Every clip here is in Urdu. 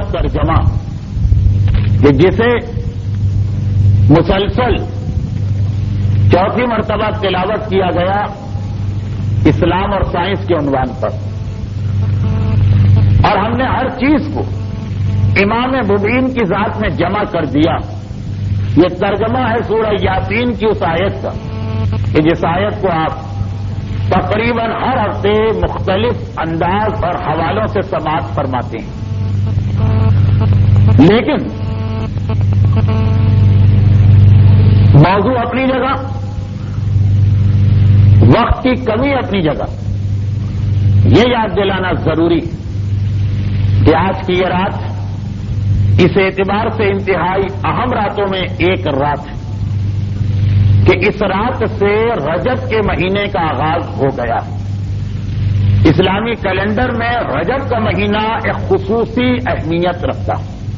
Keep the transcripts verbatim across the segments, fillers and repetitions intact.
ترجمہ کہ جسے مسلسل چوتھی مرتبہ تلاوت کیا گیا اسلام اور سائنس کے عنوان پر، اور ہم نے ہر چیز کو امام مبین کی ذات میں جمع کر دیا. یہ ترجمہ ہے سورہ یاسین کی اس آیت کا کہ جس آیت کو آپ تقریباً ہر ہفتے مختلف انداز اور حوالوں سے سماعت فرماتے ہیں. لیکن موضوع اپنی جگہ، وقت کی کمی اپنی جگہ. یہ یاد دلانا ضروری کہ آج کی یہ رات اس اعتبار سے انتہائی اہم راتوں میں ایک رات ہے کہ اس رات سے رجب کے مہینے کا آغاز ہو گیا. اسلامی کیلنڈر میں رجب کا مہینہ ایک خصوصی اہمیت رکھتا،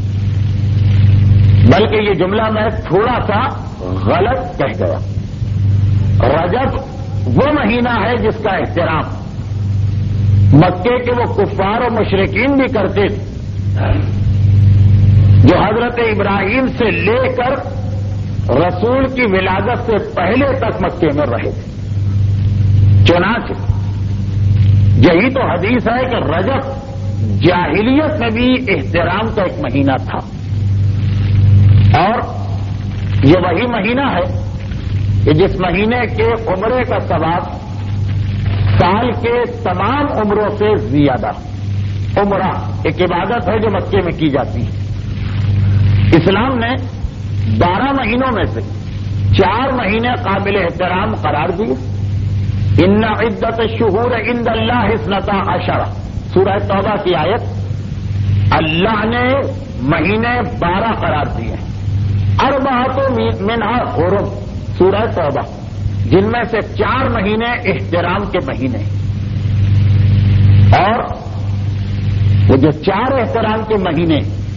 بلکہ یہ جملہ میں تھوڑا سا غلط کہہ گیا. رجب وہ مہینہ ہے جس کا احترام مکے کے وہ کفار و مشرکین بھی کرتے تھے جو حضرت ابراہیم سے لے کر رسول کی ولادت سے پہلے تک مکے میں رہے تھے. چنانچہ یہی تو حدیث ہے کہ رجب جاہلیت میں بھی احترام کا ایک مہینہ تھا، اور یہ وہی مہینہ ہے کہ جس مہینے کے عمرے کا ثواب سال کے تمام عمروں سے زیادہ. عمرہ ایک عبادت ہے جو مکے میں کی جاتی ہے. اسلام نے بارہ مہینوں میں سے چار مہینے قابل احترام قرار دیے. ان عدت الشہور عند اللہ اثنتا عشرہ، سورہ توبہ کی آیت. اللہ نے مہینے بارہ قرار دیے. اربعۃ منھا حرم، سورہ توبہ، جن میں سے چار مہینے احترام کے مہینے، اور وہ جو چار احترام کے مہینے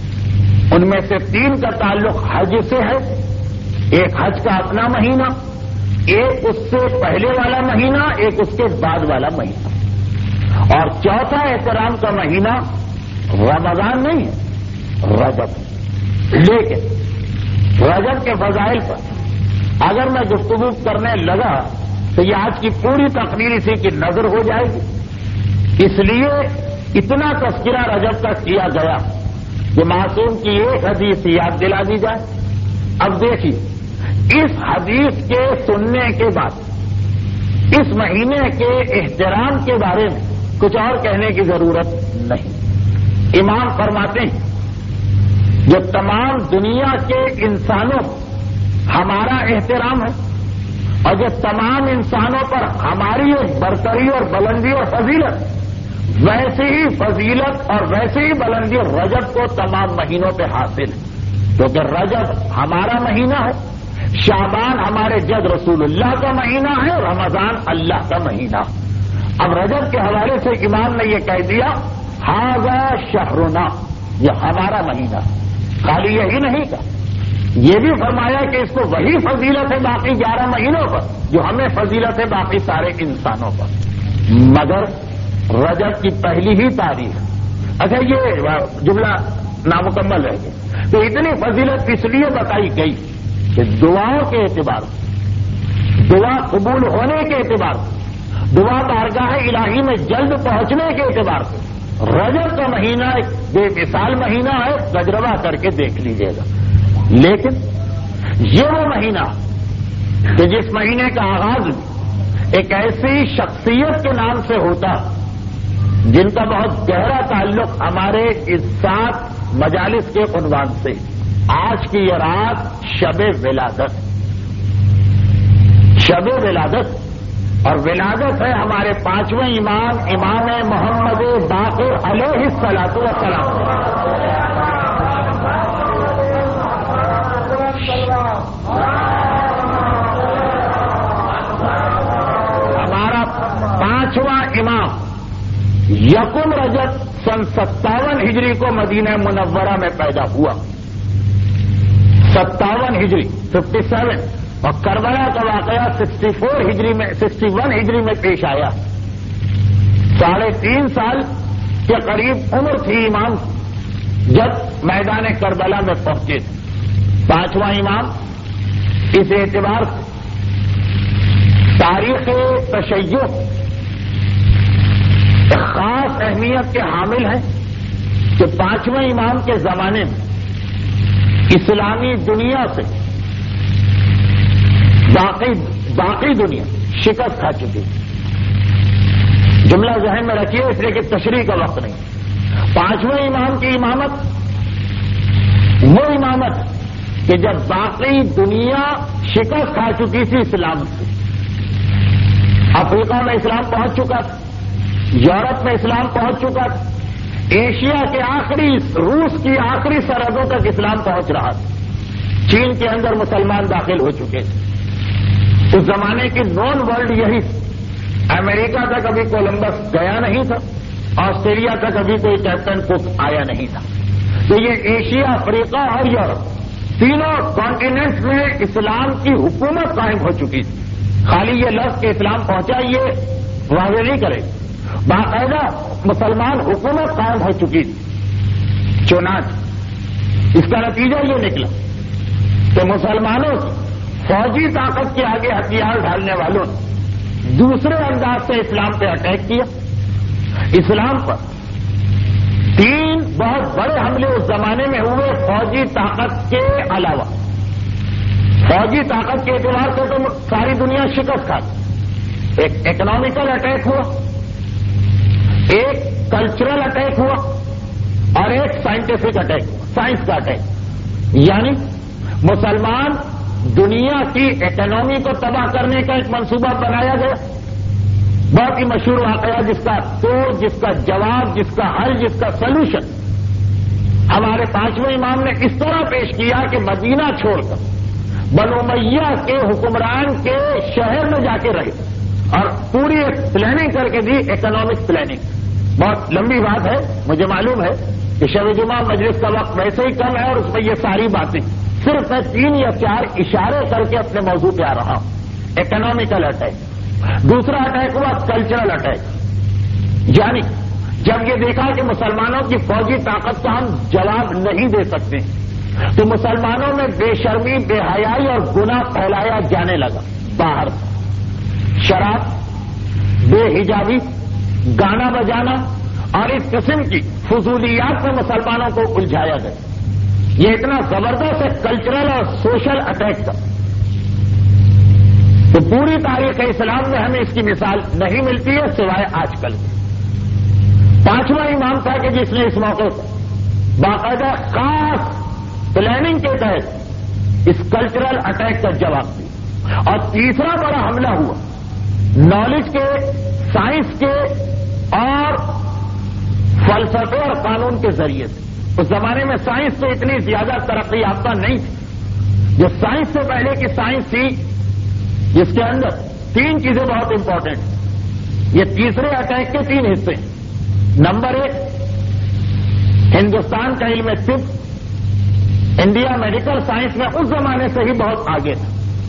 ان میں سے تین کا تعلق حج سے ہے. ایک حج کا اپنا مہینہ، ایک اس سے پہلے والا مہینہ، ایک اس کے بعد والا مہینہ، اور چوتھا احترام کا مہینہ رمضان نہیں ہے، رجب. لیکن رجب کے فضائل پر اگر میں گفتگو کرنے لگا تو یہ آج کی پوری تقریر اسی کی نظر ہو جائے گی. اس لیے اتنا تذکرہ رجب کا کیا گیا کہ معصوم کی ایک حدیث یاد دلا دی جائے. اب دیکھیے، اس حدیث کے سننے کے بعد اس مہینے کے احترام کے بارے میں کچھ اور کہنے کی ضرورت نہیں. امام فرماتے ہیں جو تمام دنیا کے انسانوں ہمارا احترام ہے، اور جو تمام انسانوں پر ہماری ایک برتری اور بلندی اور فضیلت، ویسے ہی فضیلت اور ویسے ہی بلندی رجب کو تمام مہینوں پہ حاصل ہے. کیونکہ رجب ہمارا مہینہ ہے، شعبان ہمارے جد رسول اللہ کا مہینہ ہے، رمضان اللہ کا مہینہ. اب رجب کے حوالے سے امام نے یہ کہہ دیا ھذا شہرنا، یہ ہمارا مہینہ. خالی یہی نہیں کہا، یہ بھی فرمایا کہ اس کو وہی فضیلت ہے باقی گیارہ مہینوں پر جو ہمیں فضیلت ہے باقی سارے انسانوں پر. مگر رجب کی پہلی ہی تاریخ، اچھا یہ جملہ نامکمل رہ گیا، تو اتنی فضیلت اس لیے بتائی گئی کہ دعاؤں کے اعتبار سے، دعا قبول ہونے کے اعتبار سے، دعا بارگاہ الہی میں جلد پہنچنے کے اعتبار سے رجب کا مہینہ ایک بے مثال مہینہ ہے. تجربہ کر کے دیکھ لیجیے گا. لیکن یہ وہ مہینہ کہ جس مہینے کا آغاز ایک ایسی شخصیت کے نام سے ہوتا جن کا بہت گہرا تعلق ہمارے اس سات مجالس کے عنوان سے. آج کی یہ رات شب ولادت، شب ولادت، اور ولادت ہے ہمارے پانچویں امام امام محمد باقر علیہ الصلوۃ والسلام. ہمارا پانچواں امام یکم رجب سن ستاون ہجری کو مدینہ منورہ میں پیدا ہوا. ستاون ہجری ففٹی سیون اور کربلا کا واقعہ سکسٹی فور ہجری میں سکسٹی ون ہجری میں پیش آیا. ساڑھے تین سال کے قریب عمر تھی امام. جب میدان کربلا میں پہنچے تھے. پانچواں امام اس اعتبار سے تاریخ تشیع ایک خاص اہمیت کے حامل ہیں کہ پانچویں امام کے زمانے میں اسلامی دنیا سے باقی باقی دنیا شکست کھا چکی. جملہ ذہن میں رکھیے اس لیے کہ تشریح کا وقت نہیں. پانچویں امام کی امامت وہ امامت کہ جب باقی دنیا شکست کھا چکی تھی اسلام سے. افریقہ میں اسلام پہنچ چکا تھا, یورپ میں اسلام پہنچ چکا تھا, ایشیا کے آخری روس کی آخری سرحدوں تک اسلام پہنچ رہا تھا, چین کے اندر مسلمان داخل ہو چکے تھے. اس زمانے کی نون ورلڈ یہی. امریکہ تک ابھی کولمبس گیا نہیں تھا, آسٹریلیا تک ابھی کوئی کیپٹن کک آیا نہیں تھا. تو یہ ایشیا, افریقہ اور یورپ تینوں کانٹیننٹس میں اسلام کی حکومت قائم ہو چکی تھی. خالی یہ لفظ کہ اسلام پہنچا یہ واضح نہیں کرے, باقاعدہ مسلمان حکومت قائم ہو چکی تھی. چنانچہ اس کا نتیجہ یہ نکلا کہ مسلمانوں کی فوجی طاقت کے آگے ہتھیار ڈالنے والوں نے دوسرے انداز سے اسلام پہ اٹیک کیا. اسلام پر تین بہت بڑے حملے اس زمانے میں ہوئے فوجی طاقت کے علاوہ. فوجی طاقت کے اعتبار سے تو ساری دنیا شکست کھا گئی. ایک اکنامیکل اٹیک ہوا, ایک کلچرل اٹیک ہوا اور ایک سائنٹیفک اٹیک ہوا, سائنس کا اٹیک. یعنی مسلمان دنیا کی اکنامی کو تباہ کرنے کا ایک منصوبہ بنایا گیا. بہت ہی مشہور واقعہ جس کا سوچ, جس کا جواب, جس کا حل, جس کا سلوشن ہمارے پانچویں امام نے اس طرح پیش کیا کہ مدینہ چھوڑ کر بنو امیہ کے حکمران کے شہر میں جا کے رہے اور پوری ایک پلاننگ کر کے دی, اکنامک پلاننگ. بہت لمبی بات ہے, مجھے معلوم ہے کہ شب جمعہ مجلس کا وقت ویسے ہی کم ہے اور اس میں یہ ساری باتیں صرف میں تین یا چار اشارے کر کے اپنے موضوع پہ آ رہا ہوں. Economical attack. دوسرا اٹیک ہوا کلچرل اٹیک. یعنی جب یہ دیکھا کہ مسلمانوں کی فوجی طاقت کا ہم جواب نہیں دے سکتے تو مسلمانوں میں بے شرمی, بے حیائی اور گناہ پھیلایا جانے لگا. باہر شراب, بے حجابی, گانا بجانا اور اس قسم کی فضولیات میں مسلمانوں کو الجھایا گیا. یہ اتنا زبردست ہے کلچرل اور سوشل اٹیک تھا تو پوری تاریخ اسلام میں ہمیں اس کی مثال نہیں ملتی ہے سوائے آج کل. پانچواں امام تھا کہ جس نے اس موقع پر باقاعدہ خاص پلاننگ کے تحت اس کلچرل اٹیک کا جواب دیا. اور تیسرا بڑا حملہ ہوا نالج کے, سائنس کے اور فلسفے اور قانون کے ذریعے سے. اس زمانے میں سائنس تو اتنی زیادہ ترقی یافتہ نہیں تھی. جو سائنس سے پہلے کی سائنس تھی جس کے اندر تین چیزیں بہت امپورٹنٹ ہیں. یہ تیسرے اٹیک کے تین حصے ہیں. نمبر ایک, ہندوستان کا علم طب, انڈیا میڈیکل سائنس میں اس زمانے سے ہی بہت آگے تھا.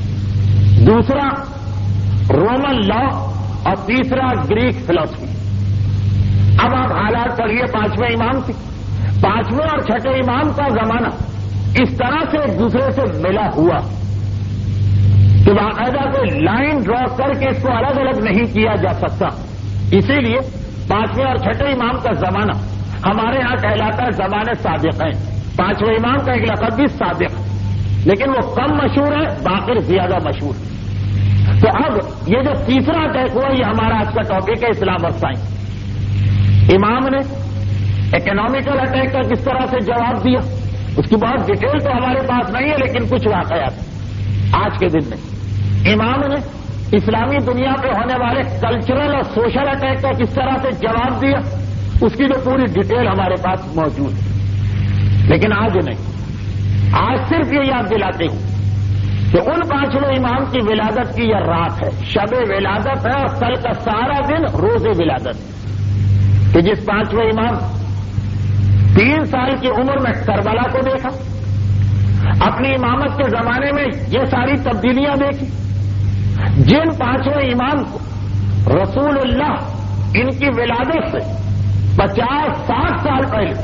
دوسرا رومن لا اور تیسرا گریک فلسفی. اب آپ حالات پڑھیے پانچویں امام کی. پانچویں اور چھٹے امام کا زمانہ اس طرح سے ایک دوسرے سے ملا ہوا کہ باقاعدہ کوئی لائن ڈرا کر کے اس کو الگ الگ نہیں کیا جا سکتا. اسی لیے پانچویں اور چھٹے امام کا زمانہ ہمارے ہاں کہلاتا ہے زمانے صادق ہیں. پانچویں امام کا ایک لقب بھی صادق ہے لیکن وہ کم مشہور ہے, باقر زیادہ مشہور ہے. تو اب یہ جو تیسرا اٹیک ہوا یہ ہمارا آج کا ٹاپک ہے, اسلام اور سائنس. امام نے اکنامیکل اٹیک کا کس طرح سے جواب دیا اس کی بہت ڈیٹیل تو ہمارے پاس نہیں ہے لیکن کچھ واقعات آج کے دن میں. امام نے اسلامی دنیا پہ ہونے والے کلچرل اور سوشل اٹیک کا کس طرح سے جواب دیا اس کی تو پوری ڈیٹیل ہمارے پاس موجود ہے. لیکن آج نہیں, آج صرف یہ یاد دلاتے ہوں کہ ان پانچویں امام کی ولادت کی یہ رات ہے, شب ولادت ہے اور کل کا سارا دن روز ولادت ہے. کہ جس پانچویں امام تین سال کی عمر میں کربلا کو دیکھا, اپنی امامت کے زمانے میں یہ ساری تبدیلیاں دیکھی, جن پانچویں امام کو رسول اللہ ان کی ولادت سے پچاس ساٹھ سال پہلے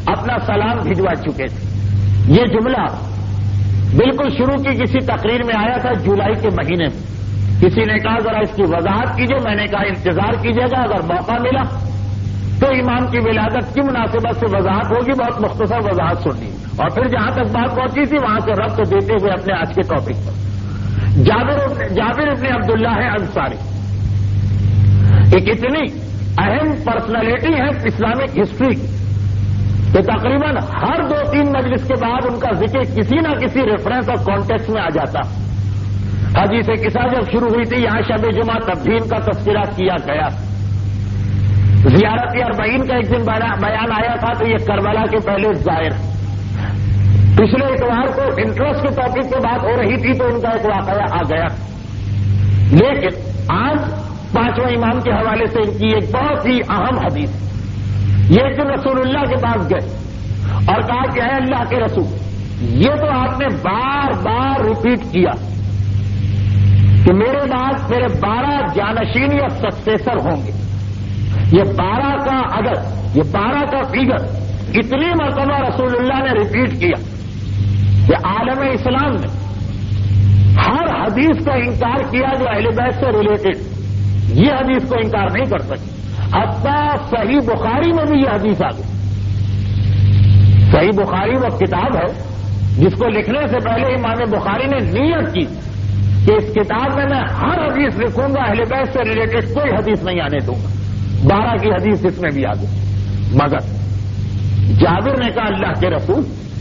اپنا سلام بھجوا چکے تھے۔ یہ جملہ بالکل شروع کی کسی تقریر میں آیا تھا جولائی کے مہینے میں۔ کسی نے کہا ذرا اس کی وضاحت کیجیے، میں نے کہا انتظار کیجیے گا، اگر موقع ملا تو امام کی ولادت کی مناسبت سے وضاحت ہوگی، بہت مختصر وضاحت سننی۔ اور پھر جہاں تک بات پہنچی تھی وہاں سے ربط دیتے ہوئے اپنے آج کے ٹاپک پر جابر جابر ابن عبداللہ ہے انصاری، ایک اتنی اہم پرسنالٹی ہے اسلامک ہسٹری کی کہ تقریباً ہر دو تین مجلس کے بعد ان کا ذکر کسی نہ کسی ریفرنس اور کانٹیکس میں آ جاتا۔ حدیث قصہ جب شروع ہوئی تھی یہاں شب جمعہ تب بھی ان کا تذکرہ کیا گیا۔ زیارت اربعین کا ایک دن بیان آیا تھا تو یہ کربلا کے پہلے ظاہر۔ پچھلے اتوار کو انٹرسٹ کے ٹاپک پہ بات ہو رہی تھی تو ان کا ایک واقعہ آ گیا، لیکن آج پانچویں امام کے حوالے سے ان کی ایک بہت ہی اہم حدیث، یہ کہ رسول اللہ کے پاس گئے اور کہا کہ اے اللہ کے رسول، یہ تو آپ نے بار بار ریپیٹ کیا کہ میرے بعد میرے بارہ جانشین یا سکسیسر ہوں گے۔ یہ بارہ کا اگر یہ بارہ کا فیگر اتنی مرتبہ رسول اللہ نے ریپیٹ کیا کہ عالم اسلام نے ہر حدیث کا انکار کیا جو اہل بیت سے ریلیٹڈ، یہ حدیث کو انکار نہیں کر سکتی۔ حتیٰ صحیح بخاری میں بھی یہ حدیث آ گئی۔ صحیح بخاری وہ کتاب ہے جس کو لکھنے سے پہلے امام بخاری نے نیت کی کہ اس کتاب میں میں ہر حدیث لکھوں گا، اہل بیت سے ریلیٹڈ کوئی حدیث نہیں آنے دوں گا۔ بارہ کی حدیث اس میں بھی آ گئی، مگر جابر نے کہا اللہ کے رسول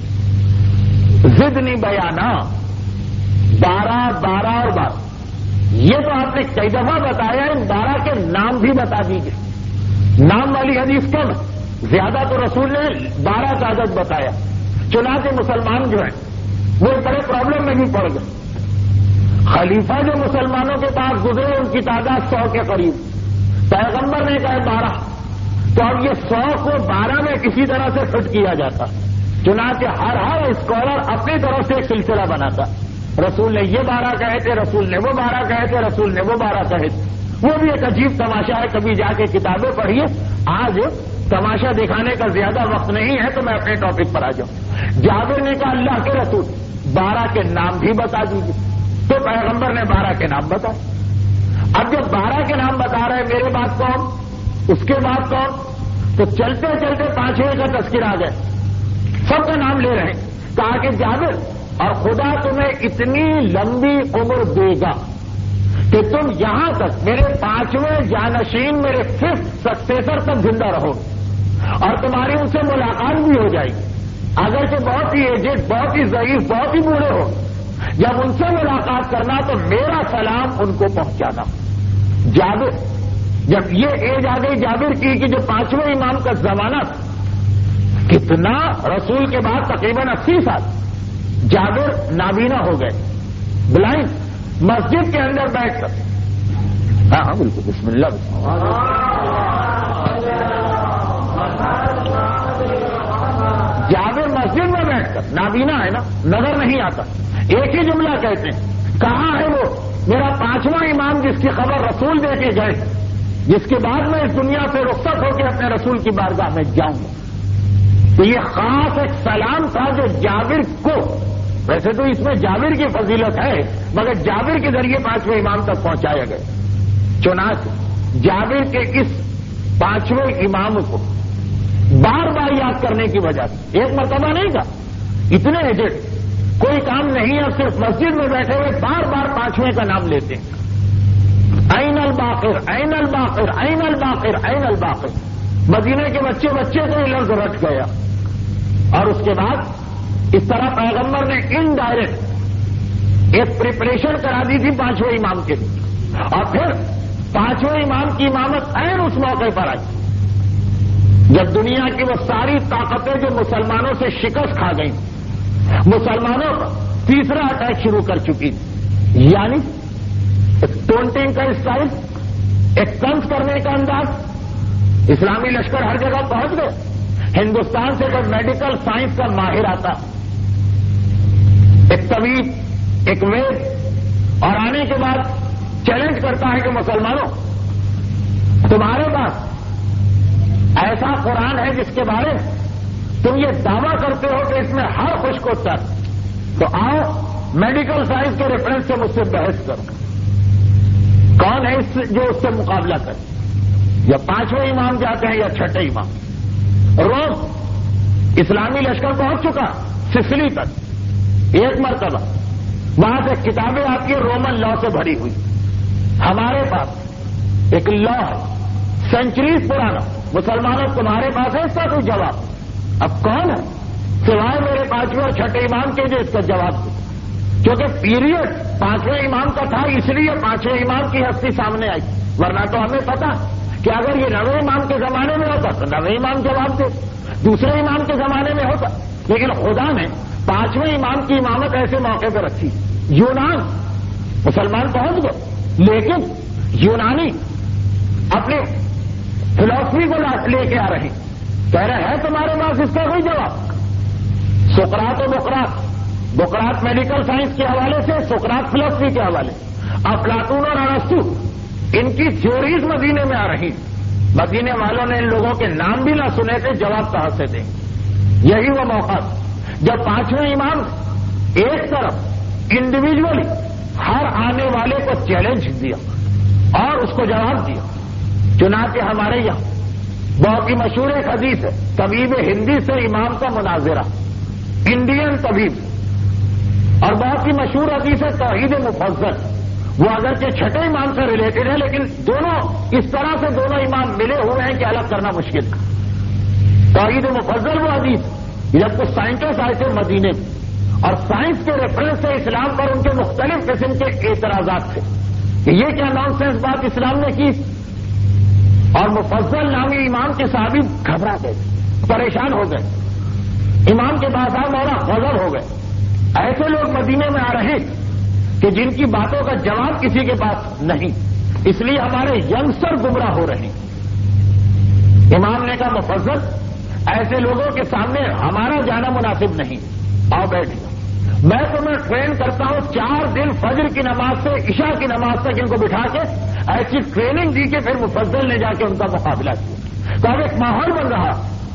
زدنی بیانا، بارہ بارہ اور بارہ، یہ تو آپ نے کئی دفعہ بتایا، ان بارہ کے نام بھی بتا دیجیے۔ نام والی حدیث کم ہے، زیادہ تو رسول نے بارہ کا عدد بتایا۔ چنانچہ مسلمان جو ہیں وہ بڑے پرابلم میں بھی پڑ گئے۔ خلیفہ جو مسلمانوں کے پاس گزرے ان کی تعداد سو کے قریب، پیغمبر نے کہا بارہ، تو اب یہ سو کو بارہ میں کسی طرح سے فٹ کیا جاتا۔ چنانچہ ہر ہر اسکالر اپنی طرف سے ایک سلسلہ بناتا، رسول نے یہ بارہ کہے تھے، رسول نے وہ بارہ کہے تھے، رسول نے وہ بارہ کہے تھے۔ وہ بھی ایک عجیب تماشا ہے، کبھی جا کے کتابیں پڑھیے۔ آج تماشا دکھانے کا زیادہ وقت نہیں ہے تو میں اپنے ٹاپک پر آ جاؤں۔ جابر نے کہا اللہ کے رسول بارہ کے نام بھی بتا دیجیے، تو پیغمبر نے بارہ کے نام بتائے۔ اب جب بارہ کے نام بتا رہے ہیں، میرے بعد کون، اس کے بعد کون، تو چلتے چلتے پانچویں کا تذکرہ آ گئے، سب کا نام لے رہے ہیں۔ کہا کہ جابر، اور خدا تمہیں اتنی لمبی عمر دے گا کہ تم یہاں تک میرے پانچویں جانشین، میرے ففتھ سکسیسر تک زندہ رہو، اور تمہاری ان سے ملاقات بھی ہو جائے گی، اگرچہ بہت ہی ایجڈ، بہت ہی ضعیف، بہت ہی بوڑھے ہو، جب ان سے ملاقات کرنا تو میرا سلام ان کو پہنچانا۔ جابر، جب یہ ایج آ گئی جابر کی کہ جو پانچویں امام کا زمانہ کتنا، رسول کے بعد تقریباً اسی سال، جابر نابینا ہو گئے، بلائنڈ، مسجد کے اندر بیٹھ کر، ہاں ہاں بالکل، بسم اللہ بسم اللہ، جابر مسجد میں بیٹھ کر، نابینا ہے نا، نظر نہیں آتا، ایک ہی جملہ کہتے ہیں، کہاں ہے وہ میرا پانچواں امام جس کی خبر رسول دے کے گئے، جس کے بعد میں اس دنیا سے رخصت ہو کے اپنے رسول کی بارگاہ میں جاؤں گا۔ تو یہ خاص ایک سلام تھا جو جابر کو، ویسے تو اس میں جابر کی فضیلت ہے مگر جابر کے ذریعے پانچویں امام تک پہنچایا گیا۔ چنانچہ جابر کے اس پانچویں امام کو بار بار یاد کرنے کی وجہ سے، ایک مرتبہ نہیں تھا، اتنے ایجڈ، کوئی کام نہیں ہے، صرف مسجد میں بیٹھے ہوئے بار بار پانچویں کا نام لیتے ہیں، این الباقر، این الباقر، این الباقر، این الباقر۔ مدینے کے بچے بچے کو یہ لفظ رٹ گیا، اور اس کے بعد اس طرح پیغمبر نے انڈائریکٹ ایک پریپریشن کرا دی تھی پانچویں امام کے لیے، اور پھر پانچویں امام کی امامت عین اس موقع پر آئی جب دنیا کی وہ ساری طاقتیں جو مسلمانوں سے شکست کھا گئیں، مسلمانوں پر تیسرا اٹیک شروع کر چکی تھی، یعنی ایک ٹونٹنگ کا اسٹائل، ایک طنز کرنے کا انداز۔ اسلامی لشکر ہر جگہ پہنچ گئے، ہندوستان سے جب میڈیکل سائنس کا ماہر آتا، ایک طبیب، ایک وید، اور آنے کے بعد چیلنج کرتا ہے کہ مسلمانوں تمہارے پاس ایسا قرآن ہے جس کے بارے میں تم یہ دعویٰ کرتے ہو کہ اس میں ہر خوش کو تر، تو آؤ میڈیکل سائنس کے ریفرنس سے مجھ سے بحث کرو، کون ہے اس جو اس سے مقابلہ کرے؟ یا پانچویں امام جاتے ہیں یا چھٹے امام؟ روم اسلامی لشکر پہنچ چکا سسلی تک ایک مرتبہ، وہاں سے کتابیں آتی ہیں رومن لا سے بھری ہوئی، ہمارے پاس ایک لا ہے سینچریز پرانا، مسلمانوں تمہارے پاس ہے اس کا کوئی جواب؟ اب کون ہے سوائے میرے پانچویں اور چھٹے امام کے جو اس کا جواب دے؟ کیونکہ پیریڈ پانچویں امام کا تھا اس لیے پانچویں امام کی ہستی سامنے آئی، ورنہ تو ہمیں پتا کہ اگر یہ نویں امام کے زمانے میں ہوتا تو نویں امام جواب دے، دوسرے امام کے زمانے میں ہوتا، لیکن خدا نے پانچویں امام کی امامت ایسے موقع پہ رکھی۔ یونان مسلمان پہنچ گئے، لیکن یونانی اپنی فلسفی کو لے کے آ رہے، کہہ رہے ہیں تمہارے پاس اس کا کوئی جواب؟ سقراط و بقراط، بقراط میڈیکل سائنس کے حوالے سے، سقراط فلسفی کے حوالے، افلاطون اور ارسطو ان کی تھیوریز مدینے میں آ رہی، مدینے والوں نے ان لوگوں کے نام بھی نہ سنے تھے، جواب کہاں سے دیں؟ یہی وہ موقع جب پانچویں امام ایک طرف انڈیویجولی ہر آنے والے کو چیلنج دیا اور اس کو جواب دیا۔ چنانچہ ہمارے یہاں بہت ہی مشہور ایک حدیث ہے، طبیب ہندی سے امام کا مناظرہ، انڈین طبیب، اور بہت ہی مشہور حدیث ہے توحید مفضل، وہ اگرچہ چھٹے امام سے ریلیٹڈ ہے لیکن دونوں اس طرح سے دونوں امام ملے ہوئے ہیں کہ الگ کرنا مشکل تھا۔ توحید مفضل وہ حدیث جب کچھ سائنٹسٹ آئے تھے مدینے میں اور سائنس کے ریفرنس سے اسلام پر ان کے مختلف قسم کے اعتراضات تھے کہ یہ کیا نان سینس بات اسلام نے کی، اور مفضل نامی امام کے صحابی گھبرا گئے، پریشان ہو گئے، امام کے پاس آ مولا غضب ہو گئے، ایسے لوگ مدینے میں آ رہے کہ جن کی باتوں کا جواب کسی کے پاس نہیں، اس لیے ہمارے ینگسٹر گمراہ ہو رہے ہیں۔ امام نے کہا مفضل ایسے لوگوں کے سامنے ہمارا جانا مناسب نہیں، آؤ بیٹھ جاؤ، میں تمہیں ٹرین کرتا ہوں، چار دن فجر کی نماز سے عشاء کی نماز تک ان کو بٹھا کے ایسی ٹریننگ دی کہ پھر مفضل نے جا کے ان کا مقابلہ کیا۔ تو اب ایک ماحول بن رہا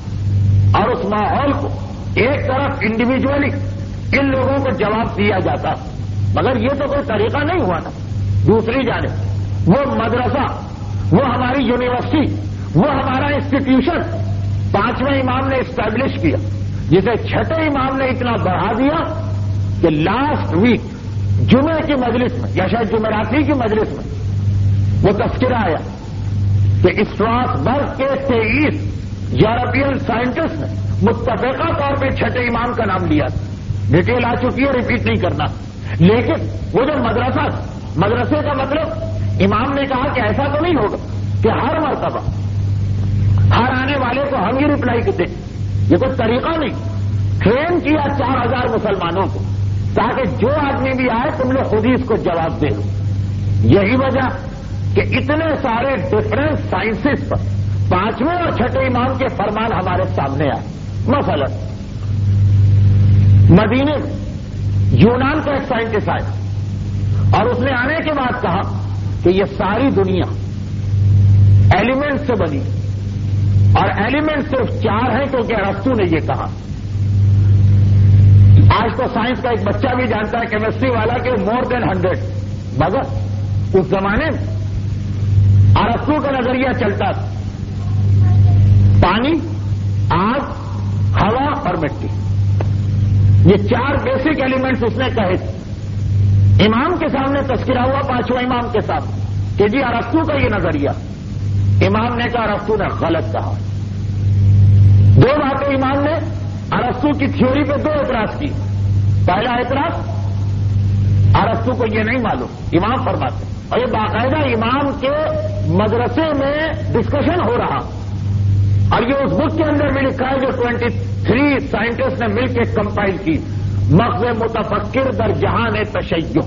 اور اس ماحول کو ایک طرف انڈیویجولی ان لوگوں کو جواب دیا جاتا، مگر یہ تو کوئی طریقہ نہیں ہوا نا۔ دوسری جانب وہ مدرسہ، وہ ہماری یونیورسٹی، وہ ہمارا انسٹیٹیوشن پانچویں امام نے اسٹیبلش کیا، جسے چھٹے امام نے اتنا بڑھا دیا کہ لاسٹ ویک جمعے کی مجلس میں یا شاید جمعراتی کی مجلس میں وہ تذکرہ آیا کہ اسٹراسبرگ کے تیئیس یورپین سائنٹسٹ نے متفقہ طور پہ چھٹے امام کا نام لیا تھا، ڈیٹیل آ چکی ہے، ریپیٹ نہیں کرنا، لیکن وہ جو مدرسہ مدرسے کا مطلب امام نے کہا کہ ایسا تو نہیں ہوگا کہ ہر مرتبہ ہر آنے والے کو ہم یہ رپلائی دیں، یہ کوئی طریقہ نہیں، ٹرین کیا چار ہزار مسلمانوں کو تاکہ جو آدمی بھی آئے تم لوگ خود ہی اس کو جواب دے دو۔ یہی وجہ کہ اتنے سارے ڈفرینٹ سائنسز پر پانچویں اور چھٹے امام کے فرمان ہمارے سامنے آئے۔ مثلا مدینے میں یونان کا ایک سائنٹسٹ آیا اور اس نے آنے کے بعد کہا کہ یہ ساری دنیا ایلیمنٹ سے بنی اور ایلیمنٹ صرف چار ہیں کیونکہ ارسطو نے یہ کہا۔ آج تو سائنس کا ایک بچہ بھی جانتا ہے کیمسٹری والا کہ مور دین ہنڈریڈ، مگر اس زمانے میں ارسطو کا نظریہ چلتا تھا پانی، آگ، ہوا اور مٹی، یہ چار بیسک ایلیمنٹس اس نے کہے تھے۔ امام کے سامنے تذکرہ ہوا پانچواں امام کے ساتھ کہ جی ارسطو کا یہ نظریہ، امام نے کہا ارسطو نے غلط کہا۔ دو باتیں امام نے ارسطو کی تھیوری پہ دو اعتراض کی۔ پہلا اعتراض ارسطو کو یہ نہیں معلوم، امام فرماتے، اور یہ باقاعدہ امام کے مدرسے میں ڈسکشن ہو رہا، اور یہ اس بک کے اندر بھی لکھا ہے جو ٹوینٹی تھری سائنٹسٹ نے مل کے کمپائل کی، مغز متفکر در جہان تشیع۔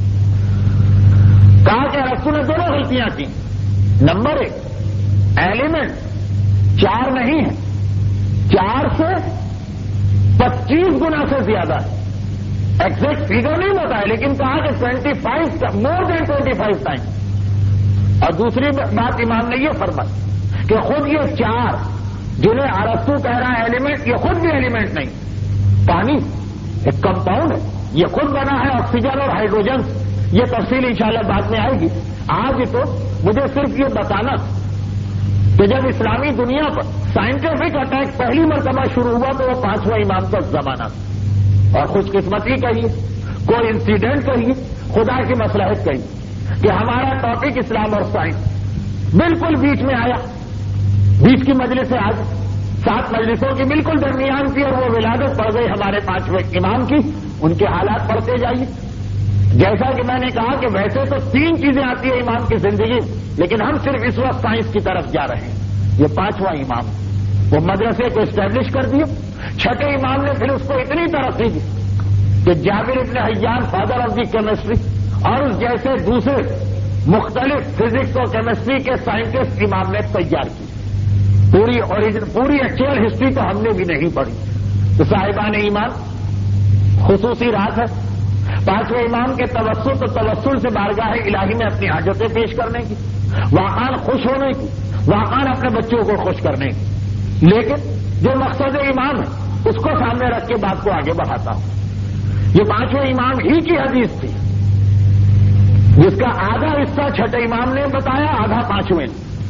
کہا کہ ارسطو نے دونوں غلطیاں کی۔ نمبر ایک، ایلیمنٹ چار نہیں ہے، چار سے پچیس گنا سے زیادہ ہے، ایگزیکٹ فیگر نہیں ہوتا ہے لیکن کہا کہ twenty five more then twenty five time. اور دوسری بات امام نے یہ فرمائی کہ خود یہ چار جنہیں ارسطو کہہ رہا ہے ایلیمنٹ، یہ خود بھی ایلیمنٹ نہیں. پانی ایک کمپاؤنڈ ہے، یہ خود بنا ہے آکسیجن اور ہائیڈروجن. یہ تفصیل انشاءاللہ بعد میں آئے گی. آج تو مجھے صرف یہ بتانا کہ جب اسلامی دنیا پر سائنٹیفک اٹیک پہلی مرتبہ شروع ہوا تو وہ پانچواں امام کا زمانہ تھا. اور خوش قسمتی کہیے، کوئی انسیڈنٹ کہیے، خدا کی مصلحت کہیے کہ ہمارا ٹاپک اسلام اور سائنس بالکل بیچ میں آیا. بیچ کی مجلس سے آج سات مجلسوں کی بالکل درمیان کی، اور وہ ولادت پڑ گئی ہمارے پانچویں امام کی. ان کے حالات پڑھتے جائیے. جیسا کہ میں نے کہا کہ ویسے تو تین چیزیں آتی ہیں امام کی زندگی، لیکن ہم صرف اس وقت سائنس کی طرف جا رہے ہیں. یہ پانچواں امام وہ مدرسے کو اسٹیبلش کر دیا. چھٹے امام نے پھر اس کو اتنی ترقی دی کہ Jabir ibn Hayyan father of the chemistry اور اس جیسے دوسرے مختلف فزکس اور کیمسٹری کے سائنٹسٹ امام نے تیار کی. پوری اوریجن پوری ایکچوئل ہسٹری تو ہم نے بھی نہیں پڑھی. تو صاحبان ایمان خصوصی رات ہے پانچویں امام کے توسل تو توسل سے بارگاہ الہی میں اپنی حاجتیں پیش کرنے کی، واقعان خوش ہونے کی، واقعان اپنے بچوں کو خوش کرنے کی. لیکن جو مقصد امام ہے اس کو سامنے رکھ کے بات کو آگے بڑھاتا ہوں. یہ پانچویں امام ہی کی حدیث تھی جس کا آدھا حصہ چھٹے امام نے بتایا، آدھا پانچویں.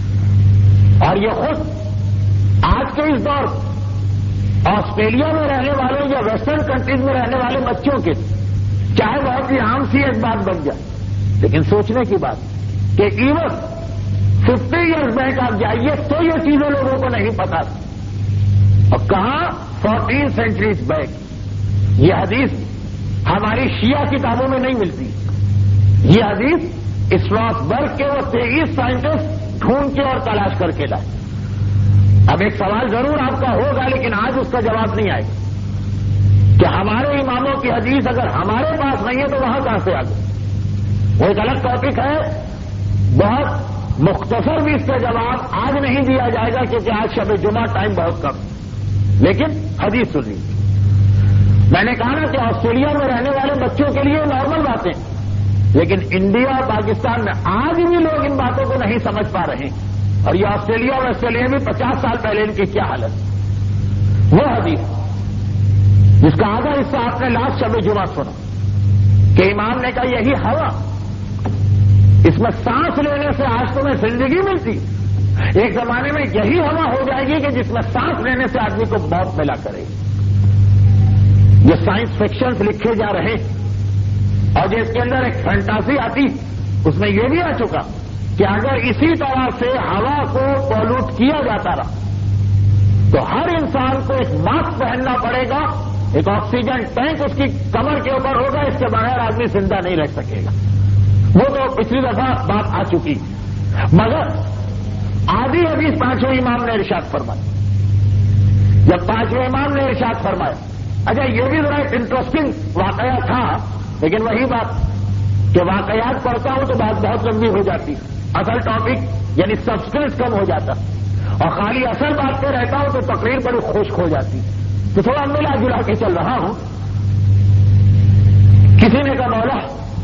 اور یہ خود آج کے اس دور آسٹریلیا میں رہنے والے یا ویسٹرن کنٹریز میں رہنے والے بچوں کے چاہے بہت ہی عام سی ایک بات بن جائے، لیکن سوچنے کی بات کہ ایون ففٹی ایئرز بیک آپ جائیے تو یہ چیزیں لوگوں کو نہیں پتا. اور کہاں فورٹین سینچریز بیک یہ حدیث ہماری شیعہ کتابوں میں نہیں ملتی. یہ حدیث اسٹراسبرگ کے وہ تیئیس سائنٹسٹ ڈھونڈ کے اور تلاش کر کے لائے. اب ایک سوال ضرور آپ کا ہوگا لیکن آج اس کا جواب نہیں آئے گا کہ ہمارے اماموں کی حدیث اگر ہمارے پاس نہیں ہے تو وہاں کہاں سے آ گئی. وہ ایک الگ ٹاپک ہے، بہت مختصر بھی اس کا جواب آج نہیں دیا جائے گا کیونکہ آج شب جمعہ ٹائم بہت کم. لیکن حدیث سنی میں نے کہا نا کہ آسٹریلیا میں رہنے والے بچوں کے لیے نارمل باتیں، لیکن انڈیا اور پاکستان میں آج بھی لوگ ان باتوں کو نہیں سمجھ پا رہے ہیں. اور یہ آسٹریلیا اور آسٹریلیا میں پچاس سال پہلے ان کی کیا حالت. وہ حدیث جس کا آدھا حصہ آپ نے لاسٹ شب جمعہ سنا کہ امام نے کہا یہی ہوا اس میں سانس لینے سے آج تمہیں زندگی ملتی، ایک زمانے میں یہی ہوا ہو جائے گی کہ جس میں سانس لینے سے آدمی کو موت ملا کرے. یہ سائنس فکشنز لکھے جا رہے اور جس کے اندر ایک فینٹاسی آتی اس میں یہ بھی آ چکا کہ اگر اسی طرح سے ہوا کو پالوٹ کیا جاتا رہا تو ہر انسان کو ایک ماسک پہننا پڑے گا، ایک آکسیجن ٹینک اس کی کمر کے اوپر ہوگا، اس کے بغیر آدمی زندہ نہیں رہ سکے گا. وہ تو پچھلی دفعہ بات آ چکی. مگر آدھی حدیث پانچویں امام نے ارشاد فرمایا. جب پانچویں امام نے ارشاد فرمایا، اچھا یہ بھی ذرا ایک انٹرسٹنگ واقعہ تھا، لیکن وہی بات کہ واقعات پڑھتا ہوں تو بات بہت لمبی ہو جاتی، اصل ٹاپک یعنی سبسٹنس کم ہو جاتا، اور خالی اصل بات پہ رہتا ہوں تو تقریر بڑی خشک ہو جاتی. تو تھوڑا ملا جلا کے چل رہا ہوں. کسی نے کہا مولا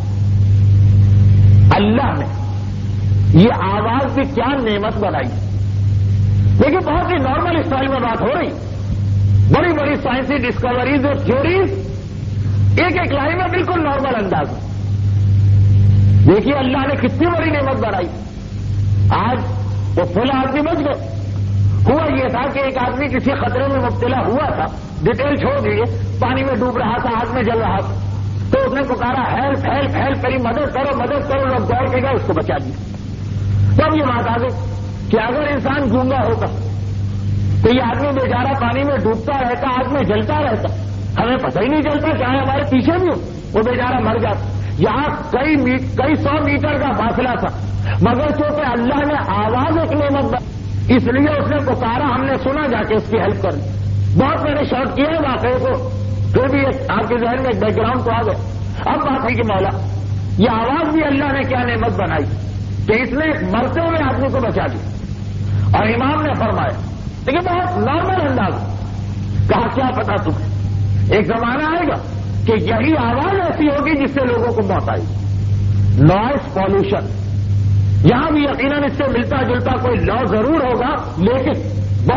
اللہ نے یہ آواز بھی کیا نعمت بنائی. دیکھیے بہت ہی نارمل اسٹائل میں بات ہو رہی، بڑی بڑی سائنسی ڈسکوریز اور تھیوریز ایک ایک لائن میں بالکل نارمل انداز میں. دیکھیے اللہ نے کتنی بڑی نعمت بنائی. آج وہ فلا آدمی بچ گئے. ہوا یہ تھا کہ ایک آدمی کسی خطرے میں مبتلا ہوا تھا، ڈیٹیل چھوڑ دیجیے، پانی میں ڈوب رہا تھا، آگ میں جل رہا تھا، تو اس نے پکارا ہیلپ ہیلپ ہیلپ میری مدد کرو مدد کرو. لوگ دوڑ کے گئے اس کو بچا دیا. تب یہ بات آ گئی کہ اگر انسان گونگا ہوتا تو یہ آدمی بیچارہ پانی میں ڈوبتا رہتا، آگ میں جلتا رہتا، ہمیں پتہ ہی نہیں چلتا، چاہے ہمارے پیچھے بھی ہو وہ بیچارہ مر جاتا. یہاں کئی کئی سو میٹر کا فاصلہ تھا، مگر چونکہ اللہ نے آواز ایک نعمت اس لیے اس نے پکارا، ہم نے سنا جا کے اس کی ہیلپ کر دی. بہت میں نے شارٹ کیا ہے واقعے کو، پھر بھی آپ کے ذہن میں ایک بیک گراؤنڈ تو آ گئے. اب بات ہے کہ مولا یہ آواز بھی اللہ نے کیا نعمت بنائی کہ اس نے ایک مرتے ہوئے آدمی کو بچا دیا. اور امام نے فرمایا لیکن بہت نارمل انداز کہا کیا پتا تمہیں ایک زمانہ آئے گا کہ یہی آواز ایسی ہوگی جس سے لوگوں کو موت آئی. نوائز پالوشن یہاں بھی یقیناً اس سے ملتا جلتا کوئی لا ضرور ہوگا، لیکن بہت بڑا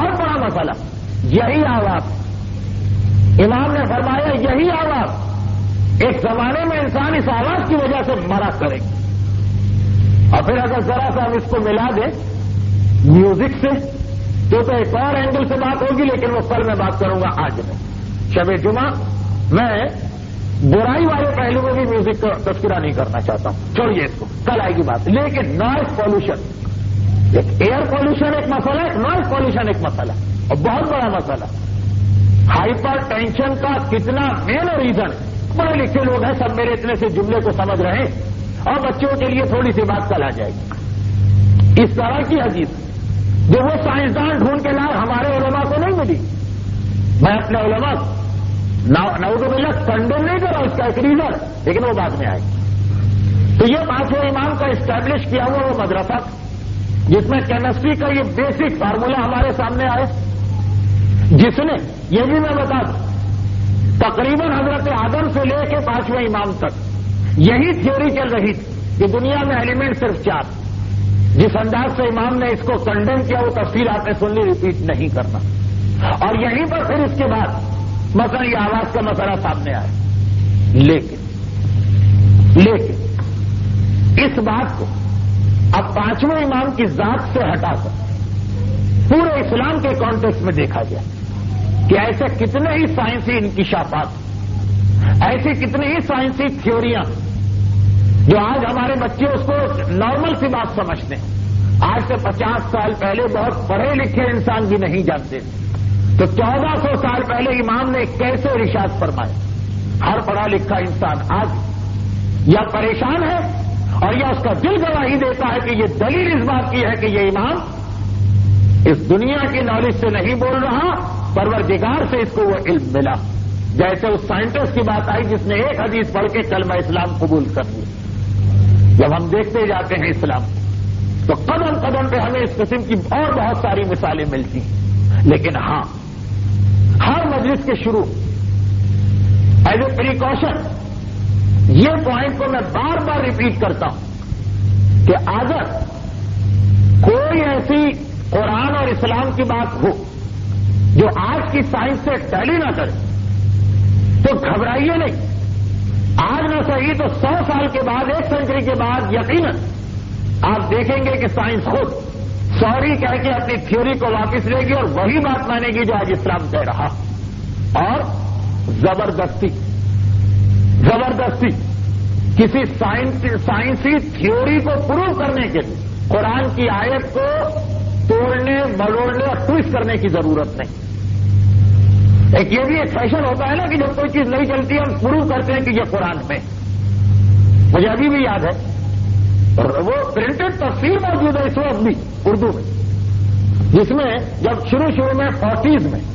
مسئلہ یہی آواز، امام نے فرمایا یہی آواز ایک زمانے میں انسان اس آواز کی وجہ سے مرا کرے گا. اور پھر اگر ذرا سا ہم اس کو ملا دیں میوزک سے تو تو ایک اور اینگل سے بات ہوگی، لیکن وہ کل میں بات کروں گا. آج میں شب جمعہ میں برائی والے پہلو میں بھی میوزک کا تذکرہ نہیں کرنا چاہتا ہوں، چھوڑیے اس کو، کل آئے گی بات. لیکن نوائز پالوشن، ایک ایئر پالوشن ایک مسئلہ ہے، نوائز پالوشن ایک مسئلہ اور بہت بڑا مسئلہ. ہائپر ٹینشن کا کتنا مین ریزن، پڑھے لکھے لوگ ہیں سب میرے اتنے سے جملے کو سمجھ رہے ہیں، اور بچوں کے لیے تھوڑی سی بات کل آ جائے گی. اس طرح کی حدیث جو وہ سائنسدان ڈھونڈ کے لائے ہمارے علماء کو نہیں ملی. میں اپنے علماء نعوذ باللہ کنڈیم نہیں کر رہا، اس کا ایک ریزن، لیکن وہ بعد میں آئے. تو یہ پانچویں امام کا اسٹیبلش کیا ہوا وہ مدرسہ جس میں کیمسٹری کا یہ بیسک فارمولا ہمارے سامنے آئے، جس نے یہ بھی میں بتا دوں تقریباً حضرت آدم سے لے کے پانچویں امام تک یہی تھیوری چل رہی تھی کہ دنیا میں ایلیمنٹ صرف چار. جس انداز سے امام نے اس کو کنڈیم کیا وہ تفصیل آپ نے سن لی، ریپیٹ نہیں کرنا. اور یہیں پر پھر اس کے بعد مثلا یہ آواز کا مسئلہ سامنے آیا. لیکن لیکن اس بات کو اب پانچویں امام کی ذات سے ہٹا کر پورے اسلام کے کانٹیکسٹ میں دیکھا گیا کہ ایسے کتنے ہی سائنسی انکشافات، ایسی کتنی ہی سائنسی تھیوریاں جو آج ہمارے بچے اس کو نارمل سی بات سمجھتے ہیں، آج سے پچاس سال پہلے بہت پڑھے لکھے انسان بھی نہیں جانتے. تو چودہ سو سال پہلے امام نے کیسے ارشاد فرمائے. ہر پڑھا لکھا انسان آج یا پریشان ہے اور یا اس کا دل گواہی دیتا ہے کہ یہ دلیل اس بات کی ہے کہ یہ امام اس دنیا کی نالج سے نہیں بول رہا، پروردگار سے اس کو وہ علم ملا. جیسے اس سائنٹسٹ کی بات آئی جس نے ایک حدیث پڑھ کے کلمہ اسلام قبول کر لیا. جب ہم دیکھتے جاتے ہیں اسلام تو قدم قدم پہ ہمیں اس قسم کی اور بہت ساری مثالیں ملتی ہیں. لیکن ہاں ہر مجلس کے شروع ایز اے پریکاشن یہ پوائنٹ کو میں بار بار ریپیٹ کرتا ہوں کہ اگر کوئی ایسی قرآن اور اسلام کی بات ہو جو آج کی سائنس سے ٹیلی نہ کرے تو گھبرائیے نہیں. آج نہ صحیح تو سو سال کے بعد، ایک سینچری کے بعد یقیناً آپ دیکھیں گے کہ سائنس خود سوری کہہ کے اپنی تھیوری کو واپس لے گی اور وہی بات مانے گی جو آج اسلام کہہ رہا. اور زبردستی زبردستی کسی سائنسی تھیوری کو پروو کرنے کے لیے قرآن کی آیت کو توڑنے مروڑنے اور ٹویسٹ کرنے کی ضرورت نہیں. ایک یہ بھی ایک فیشن ہوتا ہے نا کہ جب کوئی چیز نہیں چلتی ہم پروو کرتے ہیں کہ یہ قرآن میں. مجھے ابھی بھی یاد ہے وہ پرنٹڈ تفسیر موجود ہے اس وقت بھی اردو میں، جس میں جب شروع شروع میں فورٹیز میں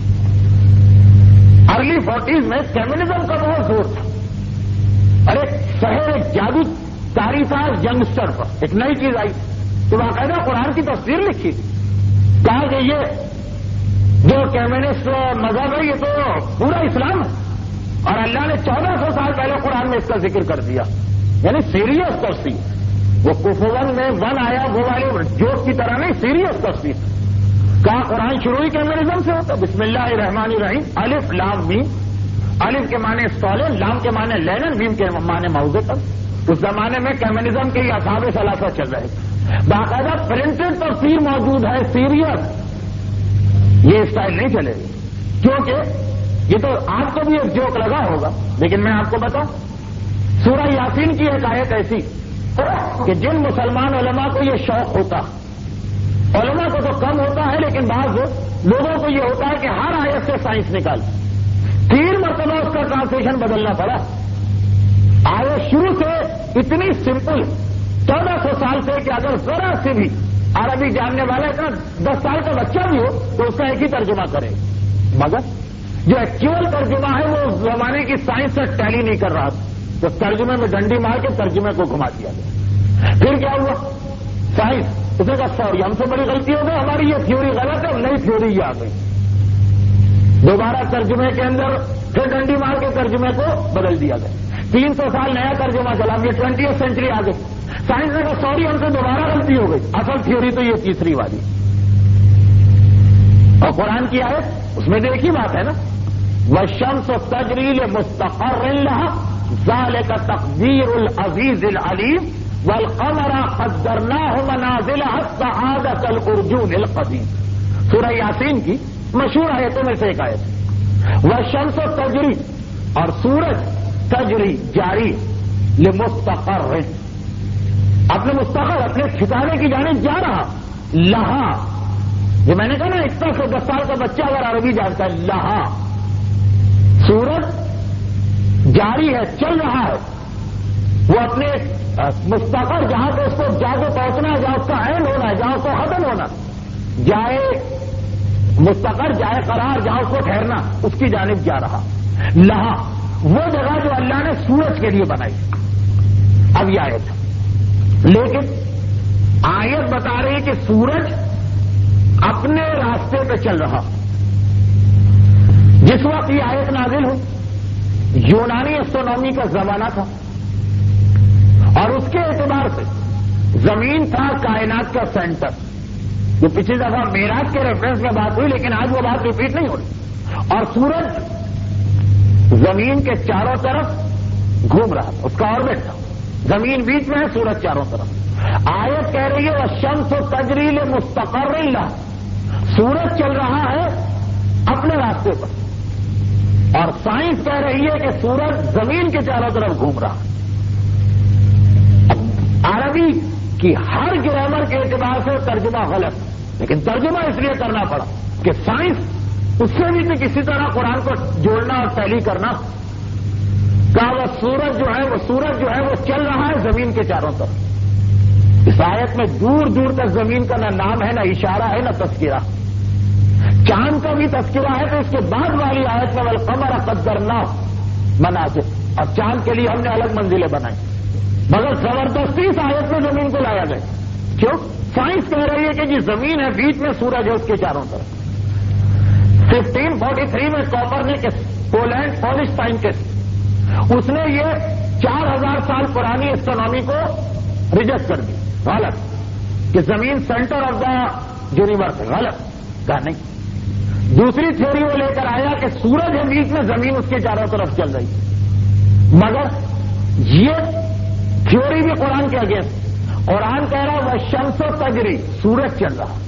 ارلی فورٹیز میں کمیونزم کا بہت زور تھا. ارے شہر ایک جادو کاری تھا ینگسٹر پر، ایک نئی چیز آئی تو باقاعدہ قرآن کی تفسیر لکھی، کہا کہ یہ جو کمیونسٹ مذہب ہے یہ تو پورا اسلام ہے. اور اللہ نے چودہ سو سال پہلے قرآن میں اس کا ذکر کر دیا. یعنی سیریس تفسیر، وہ کفون میں ون آیا وہ والے جوک کی طرح نہیں، سیریس تفسیر. کہا قرآن شروع ہی کمیونزم سے ہوتا. بسم اللہ الرحمن الرحیم، الف لام میم. الف کے معنی اسٹالن، لام کے معنی لینن، میم کے معنی موزیکل. اس زمانے میں کمیونزم کے یہ اصحاب ثلاثہ چل رہے تھے. باقاعدہ پرنٹڈ تفسیر موجود ہے سیریس. یہ اسٹائل نہیں چلے گی کیونکہ یہ تو آپ کو بھی ایک جوک لگا ہوگا، لیکن میں آپ کو بتاؤں سورہ یاسین کی ایک آیت ایسی کہ جن مسلمان علماء کو یہ شوق ہوتا، علماء کو تو کم ہوتا ہے لیکن بعض لوگوں کو یہ ہوتا ہے کہ ہر آیت سے سائنس نکال، تین مرتبہ اس کا ٹرانسلیشن بدلنا پڑا. آیت شروع سے اتنی سمپل چودہ سو سال سے کہ اگر ذرا سے بھی عربی جاننے والا اتنا دس سال کا بچہ بھی ہو تو اس کا ایک ہی ترجمہ کرے، مگر جو ایکچوئل ترجمہ ہے وہ اس زمانے کی سائنس سے ٹیلی نہیں کر رہا تھا. تو ترجمے میں ڈنڈی مار کے ترجمے کو گھما دیا گیا. پھر کیا ہوا؟ سائنس اس نے کہا سوری ہم سے بڑی غلطی ہو گئی، ہماری یہ تھیوری غلط ہے، نئی تھیوری یہ آ گئی. دوبارہ ترجمے کے اندر پھر ڈنڈی مار کے ترجمے کو بدل دیا گیا. تین سو سال نیا ترجمہ چلا، یہ ٹوینٹی سینچری آ گئی. سائنس نے کہا سوری ہم سے دوبارہ غلطی ہو گئی، اصل تھیوری تو یہ تیسری والی. اور قرآن کی آیت اس میں تو ایک ہی بات ہے نا، والشمس تجری لمستقر لها ذلك تقدیر العزیز العلیم والقمر قدرناه منازل حتى عاد كالعرجون القدیم. سورہ یاسین کی مشہور آیتوں میں سے ایک آیت ہے. والشمس تجری، اور سورج تجری جاری، لمستقر، اپنے مستقر اپنے ٹھکانے کی جانب جا رہا. لہا، یہ میں نے کہا نا اتنا سے دس سال کا بچہ اگر عربی جانتا ہے، لہا سورج جاری ہے، چل رہا ہے، وہ اپنے مستقر جہاں پہ اس کو جا کے پہنچنا ہے، جہاں اس کا عین ہونا ہے، جہاں اس کو ختم ہونا، جائے مستقر جائے قرار، جہاں اس کو ٹھہرنا، اس کی جانب جا رہا. لہا وہ جگہ جو اللہ نے سورج کے لیے بنائی. اب یہ آیت ہے، لیکن آیت بتا رہی کہ سورج اپنے راستے پہ چل رہا. جس وقت یہ آیت نازل ہوئی یونانی ایسٹرونومی کا زمانہ تھا، اور اس کے اعتبار سے زمین تھا کائنات کا سینٹر. جو پچھلی دفعہ معراج کے ریفرنس میں بات ہوئی، لیکن آج وہ بات ریپیٹ نہیں ہو رہی. اور سورج زمین کے چاروں طرف گھوم رہا تھا، اس کا آربٹ تھا. زمین بیچ میں ہے، سورج چاروں طرف. آیت کہہ رہی ہے والشمس تجری لمستقر لها، سورج چل رہا ہے اپنے راستے پر. اور سائنس کہہ رہی ہے کہ سورج زمین کے چاروں طرف گھوم رہا. عربی کی ہر گرامر کے اعتبار سے ترجمہ غلط، لیکن ترجمہ اس لیے کرنا پڑا کہ سائنس اس سے بھی تو کسی طرح قرآن کو جوڑنا اور پھیلی کرنا. کہا وہ سورج جو ہے وہ سورج جو ہے وہ چل رہا ہے زمین کے چاروں طرف. اس آیت میں دور دور تک زمین کا نہ نام ہے، نہ اشارہ ہے، نہ تذکرہ. چاند کا بھی تذکرہ ہے تو اس کے بعد والی آیت میں والقمر قدرناه منازل، اور چاند کے لیے ہم نے الگ منزلیں بنائی. مگر زبردستی اس آیت میں زمین کو لایا گیا. کیوں؟ سائنس کہہ رہی ہے کہ جی زمین ہے، بیچ میں سورج ہے اس کے چاروں طرف. ففٹین فورٹی تھری میں کاپر نے پولینڈ پولش سائنٹسٹ، اس نے یہ چار ہزار سال پرانی ایسٹرونومی کو ریجیکٹ کر دی. غلط کہ زمین سینٹر آف دا یونیورس ہے، غلط کہا نہیں. دوسری تھیوری وہ لے کر آیا کہ سورج ہے بیچ میں، زمین اس کے چاروں طرف چل رہی. مگر یہ تھیوری بھی قرآن کے اگینسٹ. قرآن کہہ رہا وہ شمس و تجری، سورج چل رہا.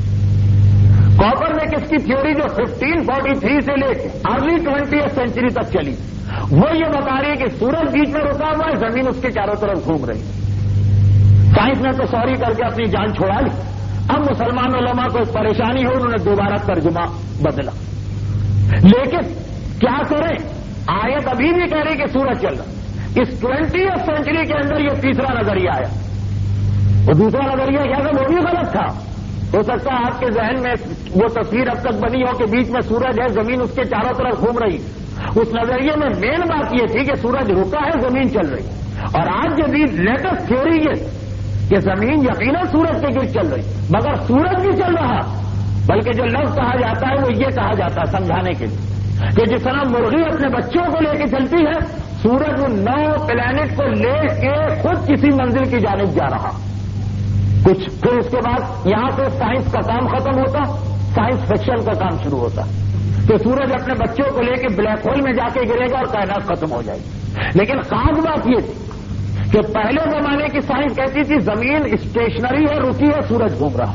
کاپر نے کس کی تھیوری جو ففٹین فورٹی تھری سے لے کے ارلی ٹوینٹی سینچری تک چلی، وہ یہ بتا رہی ہے کہ سورج بیچ میں رکا ہوا ہے، زمین اس کے چاروں طرف گھوم رہی. سائنس نے تو سوری کر کے اپنی جان چھوڑا لی. اب مسلمان علماء کو ایک پریشانی ہو، انہوں نے دوبارہ ترجمہ بدلا. لیکن کیا کریں؟ آیت ابھی بھی کہہ رہی کہ سورج چل رہا. اس ٹوینٹی سینچری کے اندر یہ تیسرا نظریہ آیا. وہ دوسرا نظریہ کیا تھا؟ وہ بھی غلط تھا. ہو سکتا ہے آپ کے ذہن میں وہ تصویر اب تک بنی ہو کہ بیچ میں سورج ہے، زمین اس کے چاروں طرف گھوم رہی. اس نظریے میں مین بات یہ تھی کہ سورج رکا ہے، زمین چل رہی. اور آج جدید لیٹسٹ تھیوری یہ کہ زمین یقیناً سورج کے گرد چل رہی، مگر سورج بھی چل رہا. بلکہ جو لفظ کہا جاتا ہے وہ یہ کہا جاتا ہے سمجھانے کے لیے کہ جس طرح مرغی اپنے بچوں کو لے کے چلتی ہے، سورج ان نو پلانٹ کو لے کے خود کسی منزل کی جانب جا رہا. کچھ پھر اس کے بعد یہاں سے سائنس کا کام ختم ہوتا، سائنس فکشن کا کام شروع ہوتا کہ سورج اپنے بچوں کو لے کے بلیک ہول میں جا کے گرے گا اور کائنات ختم ہو جائے گی. لیکن خاص بات یہ تھی کہ پہلے زمانے کی سائنس کہتی تھی زمین اسٹیشنری ہے، رکی ہے، سورج گھوم رہا.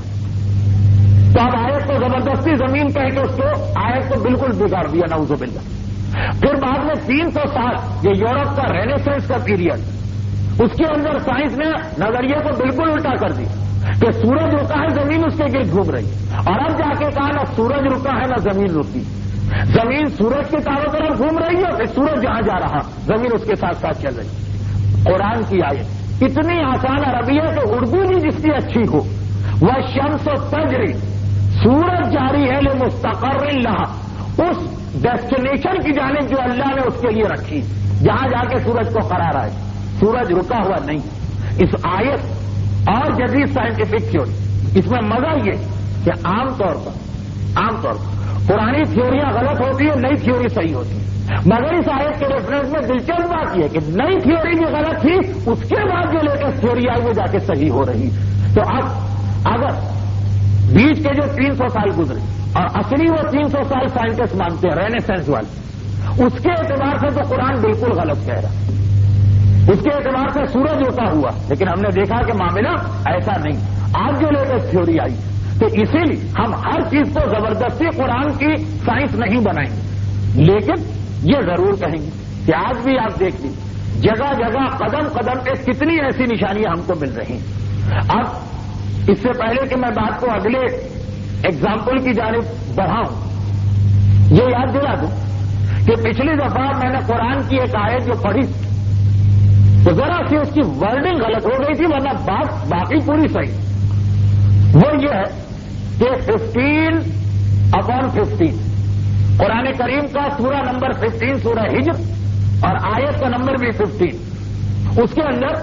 تو اب آیت کو زبردستی زمین کہہ کے اس کو آیت کو بالکل بگاڑ دیا، نعوذ باللہ. پھر بعد میں تین سو سال یہ یورپ کا رینیسنس کا پیریڈ، اس کے اندر سائنس نے نظریے کو بالکل الٹا کر دیا کہ سورج رکا ہے، زمین اس کے گرد گھوم رہی. اور اب جا کے کہا نہ سورج رکا ہے نہ زمین رکی، زمین سورج کے چاروں طرف گھوم رہی ہے، پھر سورج جہاں جا رہا زمین اس کے ساتھ ساتھ چل رہی. قرآن کی آیت اتنی آسان عربی ہے کہ اردو بھی جس کی اچھی ہو. وہ شمس و تجری، سورج جاری ہے لمستقر لها، اس ڈیسٹینیشن کی جانب جو اللہ نے اس کے لیے رکھی، جہاں جا کے سورج کو قرار آئے. سورج رکا ہوا نہیں. اس آیت اور جدید سائنٹیفک تھیوری، اس میں مزہ یہ کہ عام طور پر عام طور پر پرانی تھیوریاں غلط ہوتی ہیں، نئی تھیوری صحیح ہوتی ہے. مگر اس آیت کے ریفرنس میں دلچسپ بات یہ کہ نئی تھیوری بھی غلط تھی، اس کے بعد جو لیٹسٹ تھیوری آئی وہ جا کے صحیح ہو رہی. تو اب اگر بیچ کے جو تین سو سال گزرے اور اصلی وہ تین سو سال سائنٹسٹ مانتے ہیں رینیسنس والے، اس کے اعتبار سے تو قرآن بالکل غلط کہہ رہا ہے، اس کے اعتبار سے سورج ہوتا ہوا، لیکن ہم نے دیکھا کہ معاملہ ایسا نہیں۔ آج جو لیٹسٹ تھیوری آئی تو اسی لیے ہم ہر چیز کو زبردستی قرآن کی سائنس نہیں بنائیں گے، لیکن یہ ضرور کہیں گے کہ آج بھی آپ دیکھ لیجیے جگہ جگہ قدم قدم پہ کتنی ایسی نشانیاں ہم کو مل رہی ہیں۔ اب اس سے پہلے کہ میں بات کو اگلے ایگزامپل کی جانب بڑھاؤں، یہ یاد دلا دوں کہ پچھلی دفعہ میں نے قرآن کی ایک آیت جو پڑھی تو ذرا سی اس کی ورڈنگ غلط ہو گئی تھی، ورنہ بات باقی پوری صحیح۔ وہ یہ ہے کہ ففٹین اپون ففٹین قرآن کریم کا سورہ نمبر ففٹین سورہ ہجر اور آیت کا نمبر بھی ففٹین، اس کے اندر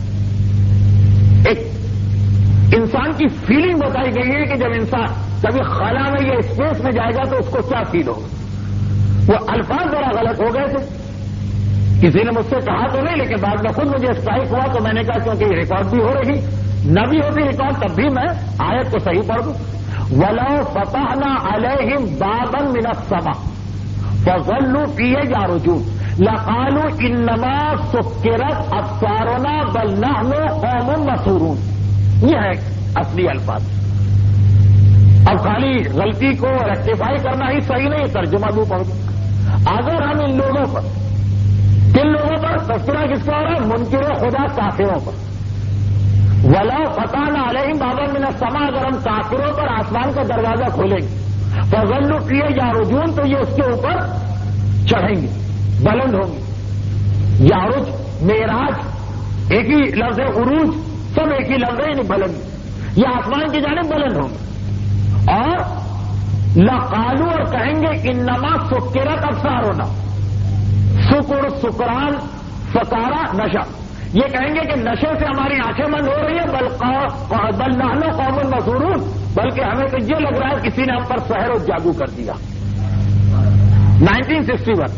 ایک انسان کی فیلنگ بتائی گئی ہے کہ جب انسان کبھی خلا میں یا اسپیس میں جائے گا تو اس کو کیا فیل ہوگا۔ وہ الفاظ ذرا غلط ہو گئے تھے، کسی نے مجھ سے کہا تو نہیں، لیکن بعد میں خود مجھے اسٹرائک ہوا تو میں نے کہا کیونکہ یہ ریکارڈ بھی ہو رہی، نہ بھی ہوتی ریکارڈ تب بھی میں آیت کو صحیح پڑھ دوں۔ وَلَوْ فَتَحْنَا عَلَيْهِمْ بَابًا مِنَ السَّمَاءِ فَظَلُّوا فِيهِ يَعْرُجُونَ لَقَالُوا إِنَّمَا سُكِّرَتْ أَبْصَارُنَا بَلْ نَحْنُ قَوْمٌ مَسْحُورُونَ۔ یہ ہے اصلی الفاظ۔ اب خالی غلطی کو ریکٹیفائی کرنا ہی صحیح نہیں، ترجمہ بھی پڑھ دوں۔ اگر ہم ان لوگوں پر، کن لوگوں پر تذکرہ کس کا ہو رہا ہے؟ منکر خدا کافروں پر۔ وَلَوْ فَتَحْنَا عَلَيْهِمْ بَابًا مِنَ السَّمَاءِ، اگر ہم کافروں پر آسمان کا دروازہ کھولیں گے فَظَلُّوا فِيهِ يَعْرُجُونَ، تو یہ اس کے اوپر چڑھیں گے، بلند ہوں گے۔ یعرج، معراج ایک ہی لفظ ہے، عروج سب ایک ہی لفظ ہے، یعنی بلند، یہ آسمان کی جانب بلند ہوں گے۔ اور لقالوا، اور کہیں گے انما سکرت ابصارنا، سکر، سکران، سکارا، نشہ، یہ کہیں گے کہ نشے سے ہماری آنکھیں بند ہو رہی ہیں، بل نحن قوم مسحورون، بلکہ ہمیں تو یہ لگ رہا ہے کسی نے ہم پر سحر و جادو کر دیا۔ نائنٹین سکسٹی ون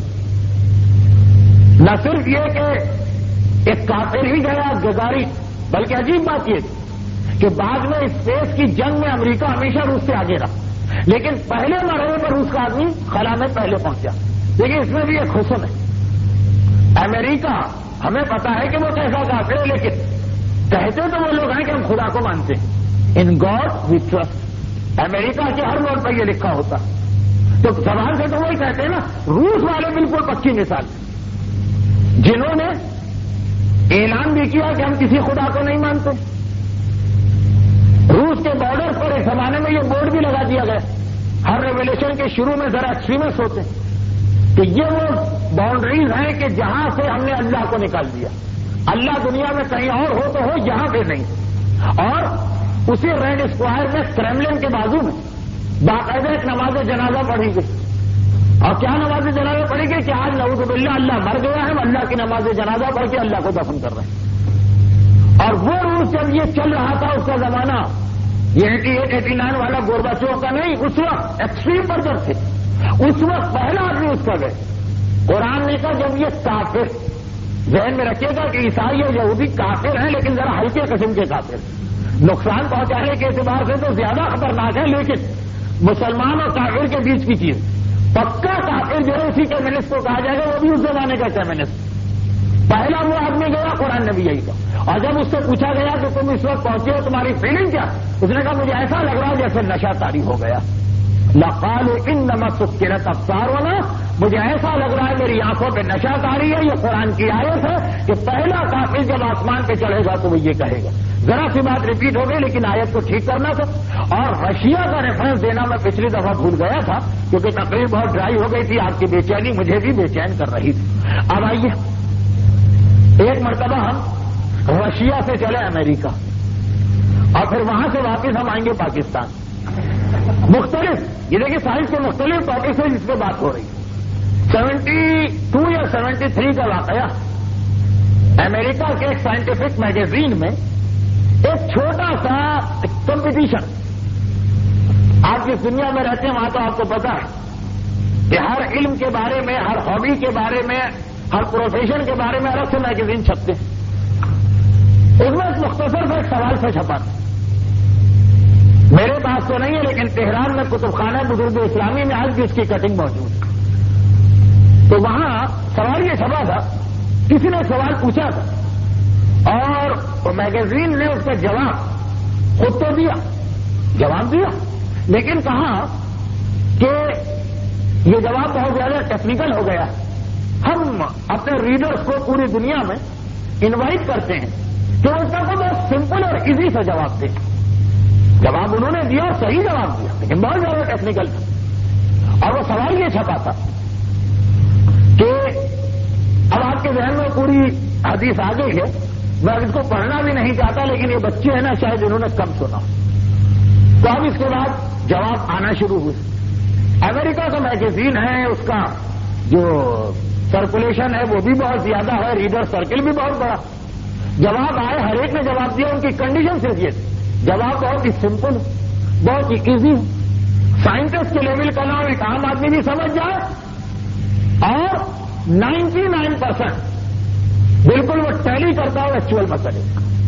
نہ صرف یہ کہ ایک کافر ہی گیا گزاری، بلکہ عجیب بات یہ تھی کہ بعد میں اسپیس کی جنگ میں امریکہ ہمیشہ روس سے آگے رہا، لیکن پہلے مرحلے پر روس کا آدمی خلا میں پہلے پہنچا۔ لیکن اس میں بھی ایک حسن ہے، امریکہ ہمیں پتا ہے کہ وہ کیسا کافر ہے، لیکن کہتے تو وہ لوگ ہیں کہ ہم خدا کو مانتے ہیں، ان گاڈ وی ٹرسٹ۔ امریکہ کے ہر نوٹ پر یہ لکھا ہوتا، تو زبان سے تو وہی کہتے ہیں نا۔ روس والے بالکل پکی مثال، جنہوں نے اعلان بھی کیا کہ ہم کسی خدا کو نہیں مانتے۔ روس کے بارڈر پر ایک زمانے میں یہ بورڈ بھی لگا دیا گیا، ہر ریولیوشن کے شروع میں ذرا ایکسٹریمسٹ ہوتے کہ یہ وہ باؤنڈریز ہیں کہ جہاں سے ہم نے اللہ کو نکال دیا، اللہ دنیا میں کہیں اور ہو تو ہو، یہاں پہ نہیں۔ اور اسی ریڈ اسکوائر میں کرملن کے بازو میں باقاعدہ ایک نماز جنازہ پڑھی گئی، اور کیا نماز جنازہ پڑھی گئی کہ آج نعوذ باللہ اللہ مر گیا ہے، ہم اللہ کی نماز جنازہ پڑھ کے اللہ کو دفن کر رہے ہیں۔ اور وہ روس جب یہ چل رہا تھا، اس کا زمانہ یہ ایٹی ایٹ ایٹی نائن والا گورباچوف کا نہیں، اس وقت ایکسٹریم پر جب تھے، اس وقت پہلا آدمی اس کا گئے۔ قرآن نے کہا جب یہ کافر، ذہن میں رکھیے گا کہ عیسائی اور یہودی کافر ہیں، لیکن ذرا ہلکے قسم کے کافر، نقصان پہنچانے کے اعتبار سے تو زیادہ خطرناک ہے، لیکن مسلمان اور کافر کے بیچ کی چیز، پکا کافر جو ہے اسی کمیونسٹ کو کہا جائے گا، وہ بھی اس زمانے کا کمیونسٹ۔ پہلا وہ آدمی گیا، قرآن نے بھی یہی کہا۔ اور جب اس سے پوچھا گیا کہ تم اس وقت پہنچے ہو، تمہاری فیلنگ کیا؟ اس نے کہا مجھے ایسا لگ رہا ہے جیسے نشہ طاری ہو گیا۔ لقالوا انما سکرت ابصارنا، مجھے ایسا لگ رہا ہے میری آنکھوں پہ نشہ طاری ہے۔ یہ قرآن کی آیت ہے کہ پہلا کافر جب آسمان پہ چڑھے گا تو وہ یہ کہے گا۔ ذرا سی بات ریپیٹ ہو گئی، لیکن آیت کو ٹھیک کرنا تھا۔ اور رشیا کا ریفرنس دینا میں پچھلی دفعہ بھول گیا تھا، کیونکہ تقریر بہت ڈرائی ہو گئی تھی، آپ کی بے چینی مجھے بھی بے چین کر رہی تھی۔ اب آئیے ایک مرتبہ ہم رشیا سے چلے امریکہ، اور پھر وہاں سے واپس ہم آئیں گے پاکستان۔ مختلف، یہ دیکھیے سائنس کے مختلف ٹاپک سے جس پہ بات ہو رہی ہے۔ سیونٹی ٹو یا سیونٹی تھری کا واقعہ، امریکہ کے ایک سائنٹیفک میگزین میں ایک چھوٹا سا کمپٹیشن، آپ جس دنیا میں رہتے ہیں وہاں تو آپ کو پتا ہے کہ ہر علم کے بارے میں، ہر ہابی کے بارے میں، ہر پروفیشن کے بارے میں الگ سے میگزین چھپتے ہیں۔ اس میں ایک مختصر سے ایک سوال سے چھپا تھا میرے پاس تو نہیں ہے لیکن تہران میں کتب خانہ بزرگ اسلامی میں آج بھی اس کی کٹنگ موجود ہے. تو وہاں سوال یہ چھپا تھا, کسی نے سوال پوچھا تھا اور میگزین نے اس کا جواب خود تو دیا, جواب دیا, لیکن کہا کہ یہ جواب بہت زیادہ ٹیکنیکل ہو گیا. ہم اپنے ریڈرز کو پوری دنیا میں انوائٹ کرتے ہیں کہ اس کا بہت سمپل اور ایزی سا جواب دیں. جواب انہوں نے دیا اور صحیح جواب دیا, لیکن بہت زیادہ ٹیکنیکل تھا. اور وہ سوال یہ چھپا تھا کہ اب آپ کے ذہن میں پوری حدیث آ گئی ہے, میں اب اس کو پڑھنا بھی نہیں چاہتا, لیکن یہ بچے ہیں نا شاید انہوں نے کم سنا. تو اب اس کے بعد جواب آنا شروع ہوئے. امریکہ کا میگزین ہے, اس کا جو سرکولیشن ہے وہ بھی بہت زیادہ ہے, ریڈر سرکل بھی بہت بڑا. جواب آئے, ہر ایک نے جواب دیا, ان کی کنڈیشن سے دیے تھے. جواب بہت ہی سمپل, بہت ہی ایزی, سائنٹسٹ کے لیول کا نام ایک عام آدمی بھی سمجھ جائے, اور نائنٹی نائن پرسینٹ بالکل وہ ٹیلی کرتا ہو ایکچوئل مسئلے.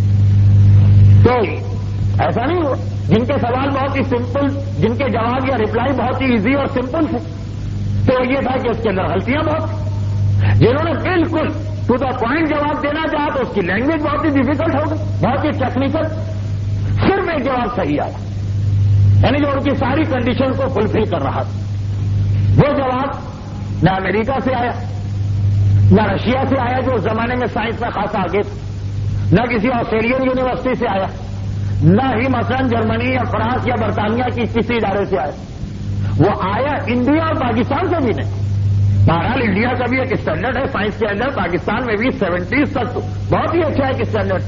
تو ایسا نہیں ہوا. جن کے سوال بہت ہی سمپل, جن کے جواب یا ریپلائی بہت ہی ایزی اور سمپل تھے, تو یہ تھا کہ اس کے اندر غلطیاں بہت تھیں. جنہوں نے بالکل ٹو دا پوائنٹ جواب دینا چاہا تو اس کی لینگویج بہت ہی ڈیفیکلٹ ہو گئی, بہت ہی ٹیکنیکل. صرف ایک جواب صحیح آیا, یعنی جو ان کی ساری کنڈیشن کو فلفل کر رہا تھا. وہ جواب نہ امریکہ سے آیا, نہ رشیا سے آیا جو اس زمانے میں سائنس میں خاصا آگے تھا, نہ کسی آسٹریلین یونیورسٹی سے آیا, نہ ہی مثلاً جرمنی یا فرانس یا برطانیہ کی کسی ادارے سے آیا. وہ آیا انڈیا اور پاکستان سے بھی نہیں. بہرحال انڈیا کا بھی ایک اسٹینڈرڈ ہے سائنس کے اندر, پاکستان میں بھی سیونٹیز تک تو بہت ہی اچھا ایک اسٹینڈرڈ.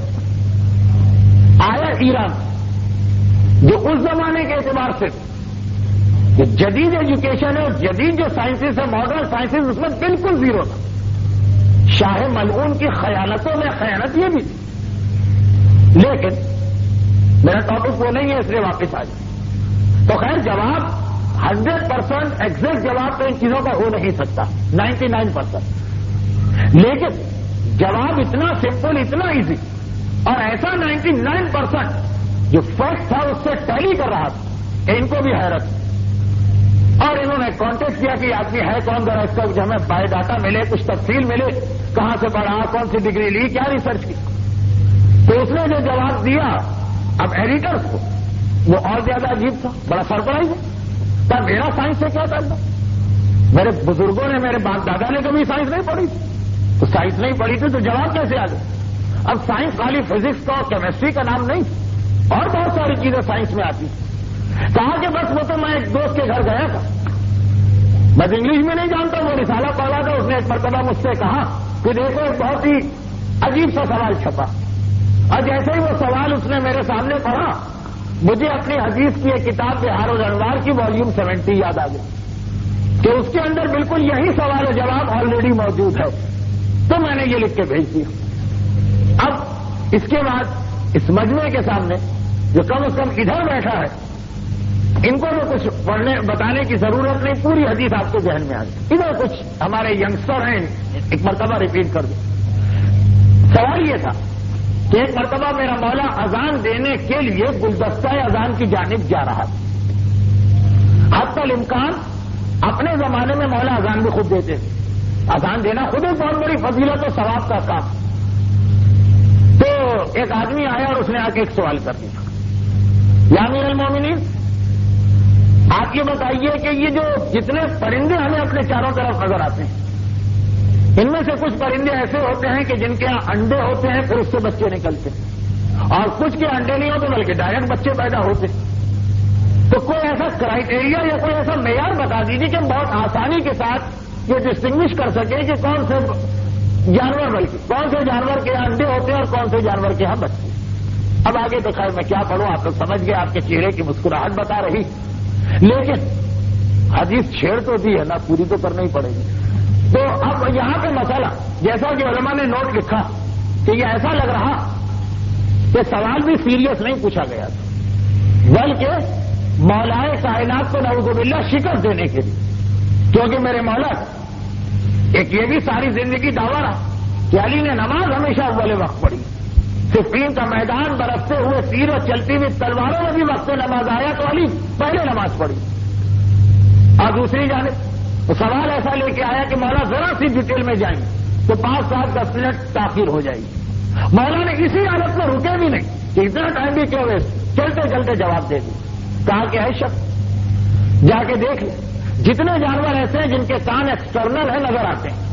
آیا ایران, جو اس زمانے کے اعتبار سے جو جدید ایجوکیشن ہے, جدید جو سائنسز ہے, ماڈرن سائنسز, اس میں بالکل زیرو تھا. شاہ ملعون کی خیانتوں میں خیانت یہ بھی تھی, لیکن میرا ٹاپک وہ نہیں ہے اس لیے واپس آ جائے. تو خیر جواب ہنڈریڈ پرسینٹ ایگزیکٹ جواب تو ان چیزوں کا ہو نہیں سکتا, نائنٹی نائن پرسینٹ, لیکن جواب اتنا سمپل, اتنا ایزی, اور ایسا نائنٹی نائن پرسینٹ جو فیکٹ تھا اس سے ٹیلی کر رہا تھا کہ ان کو بھی حیرت. اور انہوں نے کانٹیکٹ کیا کہ آدمی ہے کون, ذرا اس کا جو ہمیں بایو ڈاٹا ملے, کچھ تفصیل ملے, کہاں سے پڑھا, کون سی ڈگری لی, کیا ریسرچ کی. تو اس نے جو جواب دیا اب ایڈیٹرس کو وہ اور زیادہ عجیب تھا, بڑا سرپرائز ہے. پر میرا سائنس سے کیا کرنا, میرے بزرگوں نے, میرے باپ دادا نے کبھی سائنس نہیں پڑھی تھی, تو سائنس نہیں پڑھی تھی تو جواب کیسے آ گئے. اب سائنس خالی فزکس کا اور کیمسٹری کا نام نہیں, اور بہت ساری چیزیں سائنس میں آتی. کہا کہ بس وہ تو میں ایک دوست کے گھر گیا تھا, میں انگلش میں نہیں جانتا, وہ رسالہ پڑھا تھا, اس نے ایک مرتبہ مجھ سے کہا کہ دیکھو ایک بہت ہی عجیب سا سوال چھپا, اور جیسے ہی وہ سوال اس نے میرے سامنے پڑھا, مجھے اپنی حدیث کی ایک کتاب بہار الانوار کی والیوم سیونٹی یاد آ گئی کہ اس کے اندر بالکل یہی سوال و جواب آلریڈی موجود ہے. تو میں نے یہ لکھ کے بھیج دیا. اب اس کے بعد اس مجموعے کے سامنے جو کم از کم ادھر بیٹھا ہے, ان کو تو کچھ پڑھنے بتانے کی ضرورت نہیں, پوری حدیث آپ کے ذہن میں آ گئی. ادھر کچھ ہمارے ینگسٹر ہیں, ایک مرتبہ ریپیٹ کر دیں. سوال یہ تھا کہ ایک مرتبہ میرا مولا اذان دینے کے لیے گلدستہ اذان کی جانب جا رہا تھا. حتی الامکان اپنے زمانے میں مولا اذان بھی خود دیتے تھے. اذان دینا خود ایک بہت بڑی فضیلت و ثواب کا کام. تو ایک آدمی آیا اور اس نے آ کے ایک سوال کر دیا, یا امیر المومنین آپ یہ بتائیے کہ یہ جو جتنے پرندے ہمیں اپنے چاروں طرف نظر آتے ہیں, ان میں سے کچھ پرندے ایسے ہوتے ہیں کہ جن کے انڈے ہوتے ہیں پھر اس سے بچے نکلتے ہیں, اور کچھ کے انڈے نہیں ہوتے بلکہ ڈائریکٹ بچے پیدا ہوتے. تو کوئی ایسا کرائٹیریا یا کوئی ایسا معیار بتا دیجیے کہ ہم بہت آسانی کے ساتھ یہ ڈسٹنگوش کر سکیں کہ کون سے جانور, بلکہ کون سے جانور کے یہاں انڈے ہوتے ہیں اور کون سے جانور کے یہاں بچے. اب آگے تو خیر میں کیا پڑھوں, آپ لوگ سمجھ گئے, آپ کے چہرے کی مسکراہٹ بتا رہی, لیکن حدیث چھیڑ تو دی ہے نا, پوری تو کرنا ہی پڑے گی. تو اب یہاں کا مسئلہ جیسا کہ علماء نے نوٹ لکھا کہ یہ ایسا لگ رہا کہ سوال بھی سیریس نہیں پوچھا گیا تھا, بلکہ مولائے کائنات کو نعوذ باللہ شکست دینے کے لیے. کیونکہ میرے مولا ایک یہ بھی ساری زندگی دعویٰ رہا کہ علی نے نماز ہمیشہ اول وقت پڑھی, صفین کا میدان، برستے ہوئے تیر اور چلتی ہوئی تلواروں میں بھی وقت نماز آیا تو علی پہلے نماز پڑھی. اور دوسری جانب سوال ایسا لے کے آیا کہ مولا ذرا سی ڈیٹیل میں جائیں تو پانچ سات دس منٹ تاخیر ہو جائے گی. مولا نے اسی حالت میں رکے بھی نہیں کہ اتنا ٹائم بھی کیوں ویسٹ، چلتے چلتے جواب دے دی. کہا کہ ہے شک، جا کے دیکھ لیں جتنے جانور ایسے ہیں جن کے کان ایکسٹرنل ہے نظر آتے ہیں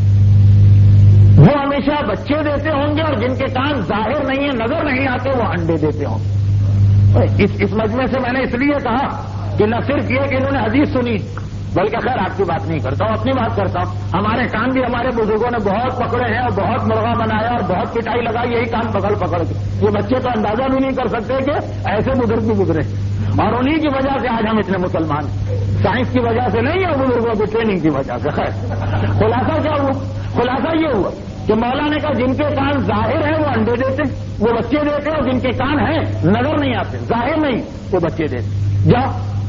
وہ ہمیشہ بچے دیتے ہوں گے، اور جن کے کان ظاہر نہیں ہے نظر نہیں آتے وہ انڈے دیتے ہوں گے. اس اس مجمع سے میں نے اس لیے کہا کہ نہ صرف یہ کہ انہوں نے حدیث سنی، بلکہ خیر آپ کی بات نہیں کرتا ہوں، اپنی بات کرتا ہوں. ہمارے کان بھی ہمارے بزرگوں نے بہت پکڑے ہیں اور بہت مرغا بنایا اور بہت پٹائی لگائی یہی کان پکڑ پکڑ کے. یہ بچے تو اندازہ بھی نہیں کر سکتے کہ ایسے بزرگ بھی گزرے، اور انہی کی وجہ سے آج ہم اتنے مسلمان ہیں. سائنس کی وجہ سے نہیں ہے، بزرگوں کی ٹریننگ کی وجہ سے. خیر خلاصہ کیا ہوا؟ خلاصہ یہ ہوا کہ مولا نے کہا جن کے کان ظاہر ہیں وہ انڈے دیتے، وہ بچے دیتے، اور جن کے کان ہیں نظر نہیں آتے، ظاہر نہیں، وہ بچے دیتے. جاؤ،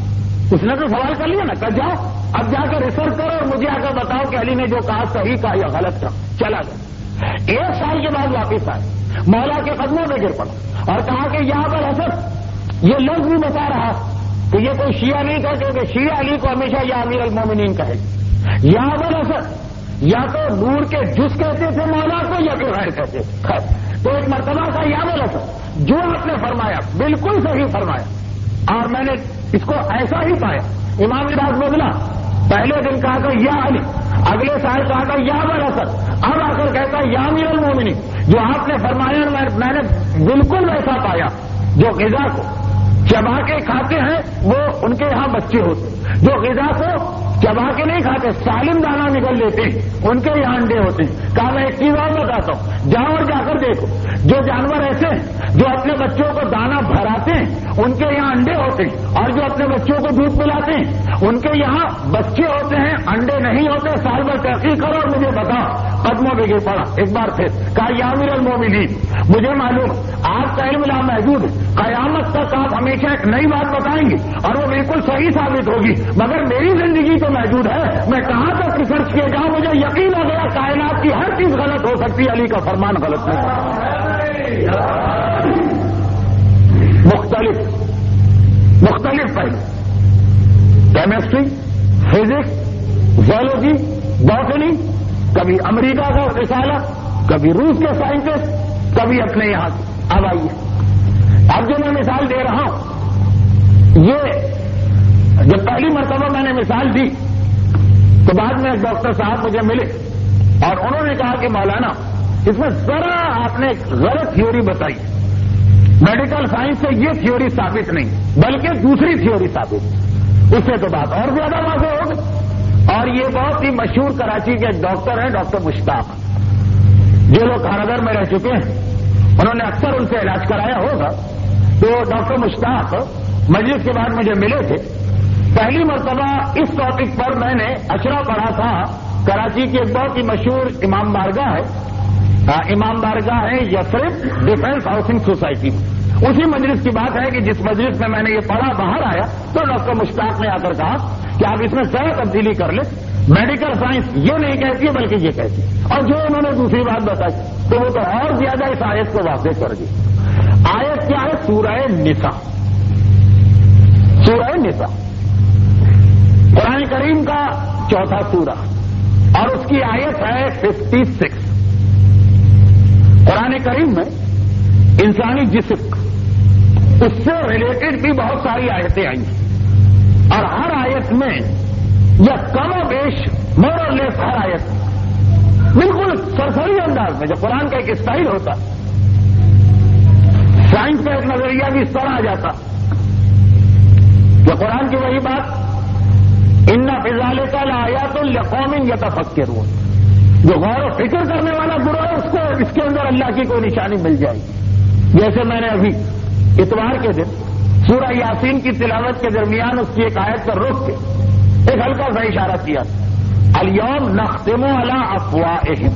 اس نے تو سوال کر لیا نا، کہ جاؤ اب جا کر ریسرچ کرو اور مجھے آ کر بتاؤ کہ علی نے جو کہا صحیح کہا یا غلط تھا. چلا گیا. ایک سال کے بعد واپس آئے، مولا کے قدموں پہ گر پڑا اور کہا کہ یہاں پر حسن یہ لفظ بھی بتا رہا کہ یہ کوئی شیعہ نہیں کہتے کہ شیعہ علی کو ہمیشہ یا امیر المومنین کہے. یہاں پر حسن یا تو نور کے جز کہتے تھے مولا کو یا پھر غیر کہتے تھے. تو ایک مرتبہ کا یا بولا تھا جو آپ نے فرمایا بالکل صحیح فرمایا، اور میں نے اس کو ایسا ہی پایا. امام نواز بدلا، پہلے دن کہا تھا یا علی، اگلے سال کہا تھا یا برسد، اب آ کر کہتا یا امیر المومنین. جو آپ نے فرمایا میں نے بالکل ویسا پایا. جو غذا کو چبا کے کھاتے ہیں وہ ان کے یہاں بچے ہوتے، جو غذا کو چبا کے نہیں کھاتے سالم دانا نکل لیتے ان کے یہاں انڈے ہوتے ہیں. کہا میں ایک چیز اور بتاتا ہوں، جاؤ اور جا کر دیکھو جو جانور ایسے ہیں جو اپنے بچوں کو دانا بھراتے ہیں ان کے یہاں انڈے ہوتے ہیں، اور جو اپنے بچوں کو دودھ پلاتے ہیں ان کے یہاں بچے ہوتے ہیں، انڈے نہیں ہوتے. سال بھر تحقیق کرو اور مجھے بتاؤ. قدموں پہ گر پڑا ایک بار پھر، کہا یا امیر المومنین مجھے معلوم آپ کا علم لامحدود ہے، قیامت تک آپ ہمیشہ ایک نئی بات بتائیں گے اور وہ بالکل صحیح ثابت ہوگی، مگر میری زندگی تو محدود ہے، میں کہاں تک ریسرچ کیے جاؤں؟ مجھے یقین ہو گیا کائنات کی ہر چیز غلط ہو سکتی ہے، علی کا فرمان غلط نہیں. مختلف مختلف پہلے کیمسٹری، فزکس، زیولوجی، باٹنی، کبھی امریکہ کا رسالہ، کبھی روس کے سائنٹسٹ، کبھی اپنے یہاں. اب آئیے اب جو میں مثال دے رہا ہوں، یہ جب پہلی مرتبہ میں نے مثال دی تو بعد میں ایک ڈاکٹر صاحب مجھے ملے اور انہوں نے کہا کہ مولانا اس میں ذرا آپ نے غلط تھیوری بتائی. میڈیکل سائنس سے یہ تھیوری ثابت نہیں بلکہ دوسری تھیوری ثابت، اس سے تو بات اور زیادہ واضح ہوگی. اور یہ بہت ہی مشہور کراچی کے ڈاکٹر ہیں ڈاکٹر مشتاق، جو لوگ خانگر میں رہ چکے ہیں انہوں نے اکثر ان سے علاج کرایا ہوگا. تو ڈاکٹر مشتاق مجلس کے بعد مجھے ملے تھے. پہلی مرتبہ اس ٹاپک پر میں نے اشرا پڑھا تھا کراچی کی ایک بہت ہی مشہور امام بارگاہ ہے، امام بارگاہ ہے یثرب ڈیفینس ہاؤسنگ سوسائٹی. اسی مجلس کی بات ہے کہ جس مجلس میں میں نے یہ پڑھا باہر آیا تو ڈاکٹر مشتاق نے آ کر کہا کہ آپ اس میں ذرا تبدیلی کر لیں، میڈیکل سائنس یہ نہیں کہتی ہے بلکہ یہ کہتی ہے. اور جو انہوں نے دوسری بات بتائی تو وہ تو اور زیادہ اس آیت کو واضح کر دی. آیت کیا ہے؟ سورہ نساء. سورہ نساء قرآن کریم کا چوتھا سورہ اور اس کی آیت ہے ففٹی سکس. قرآن کریم میں انسانی جسم اس سے ریلیٹڈ بھی بہت ساری آیتیں آئی ہیں، اور ہر آیت میں یا کم و بیش مور اور لیس ہر آیت بالکل سرسری انداز میں جو قرآن کا ایک اسٹائل ہوتا، سائنس کا ایک نظریہ بھی اس طرح آ جاتا کہ قرآن کی وہی بات ان فی ذالک لآیات لقوم یتفکرون، جو غور و فکر کرنے والا گروہ ہے اس کو اس کے اندر اللہ کی کوئی نشانی مل جائے گی. جیسے میں نے ابھی اتوار کے دن سورہ یاسین کی تلاوت کے درمیان اس کی ایک آیت پر روک کے ایک ہلکا سا اشارہ کیا، الیوم نختم علی افواہہم.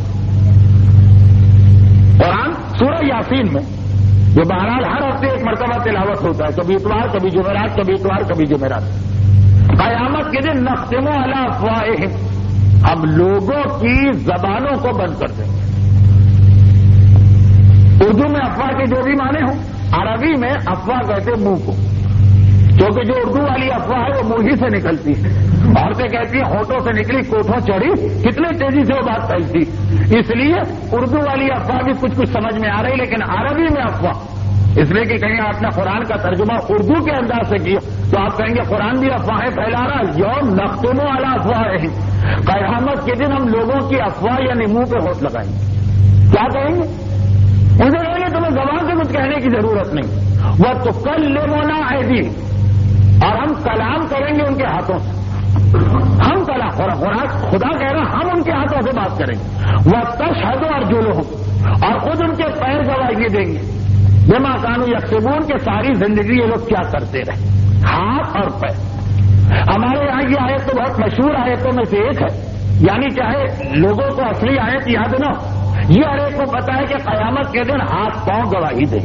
قرآن سورہ یاسین میں جو بہرحال ہر ہفتے ایک مرتبہ تلاوت ہوتا ہے، کبھی اتوار کبھی جمعرات کبھی اتوار کبھی جمعرات. قیامت کے دن نختم علی افواہہم، ہم لوگوں کی زبانوں کو بند کر دیں گے. اردو میں افواہ کے جو بھی معنی ہوں، عربی میں افواہ کہتے منہ کو، کیونکہ جو اردو والی افواہ ہے وہ منہ ہی سے نکلتی ہے. عورتیں کہتی ہیں ہونٹوں سے نکلی کوٹھوں چڑھی، کتنے تیزی سے وہ بات پھیلتی. اس لیے اردو والی افواہ بھی کچھ کچھ سمجھ میں آ رہی، لیکن عربی میں افواہ اس لیے کہ کہیں آپ نے قرآن کا ترجمہ اردو کے انداز سے کیا تو آپ کہیں گے قرآن بھی افواہیں پھیلا رہا ہے. یوم نختم علی افواہہم، قیامت کے دن ہم لوگوں کی افواہ یعنی منہ پہ ہوٹ لگائیں گے. کیا کہیں گے؟ ان سے کہیں گے تمہیں زبان سے کچھ کہنے کی ضرورت نہیں. وہ تکلمنا ایدیہم، اور ہم کلام کریں گے ان کے ہاتھوں سے. ہم کلام خدا کہہ رہا ہم ان کے ہاتھوں سے بات کریں گے. وہ تشہد ارجلہم، اور خود ان کے پیر گواہی دیں گے بما کانوا یکسبون کے ساری زندگی یہ لوگ کیا کرتے رہے. ہاتھ اور پیر. ہمارے یہاں یہ آیت تو بہت مشہور آیتوں میں سے ایک ہے، یعنی چاہے لوگوں کو اصلی آیت یاد نہ ہو، یہ ہر ایک کو پتا ہے کہ قیامت کے دن ہاتھ پاؤں گواہی دیں.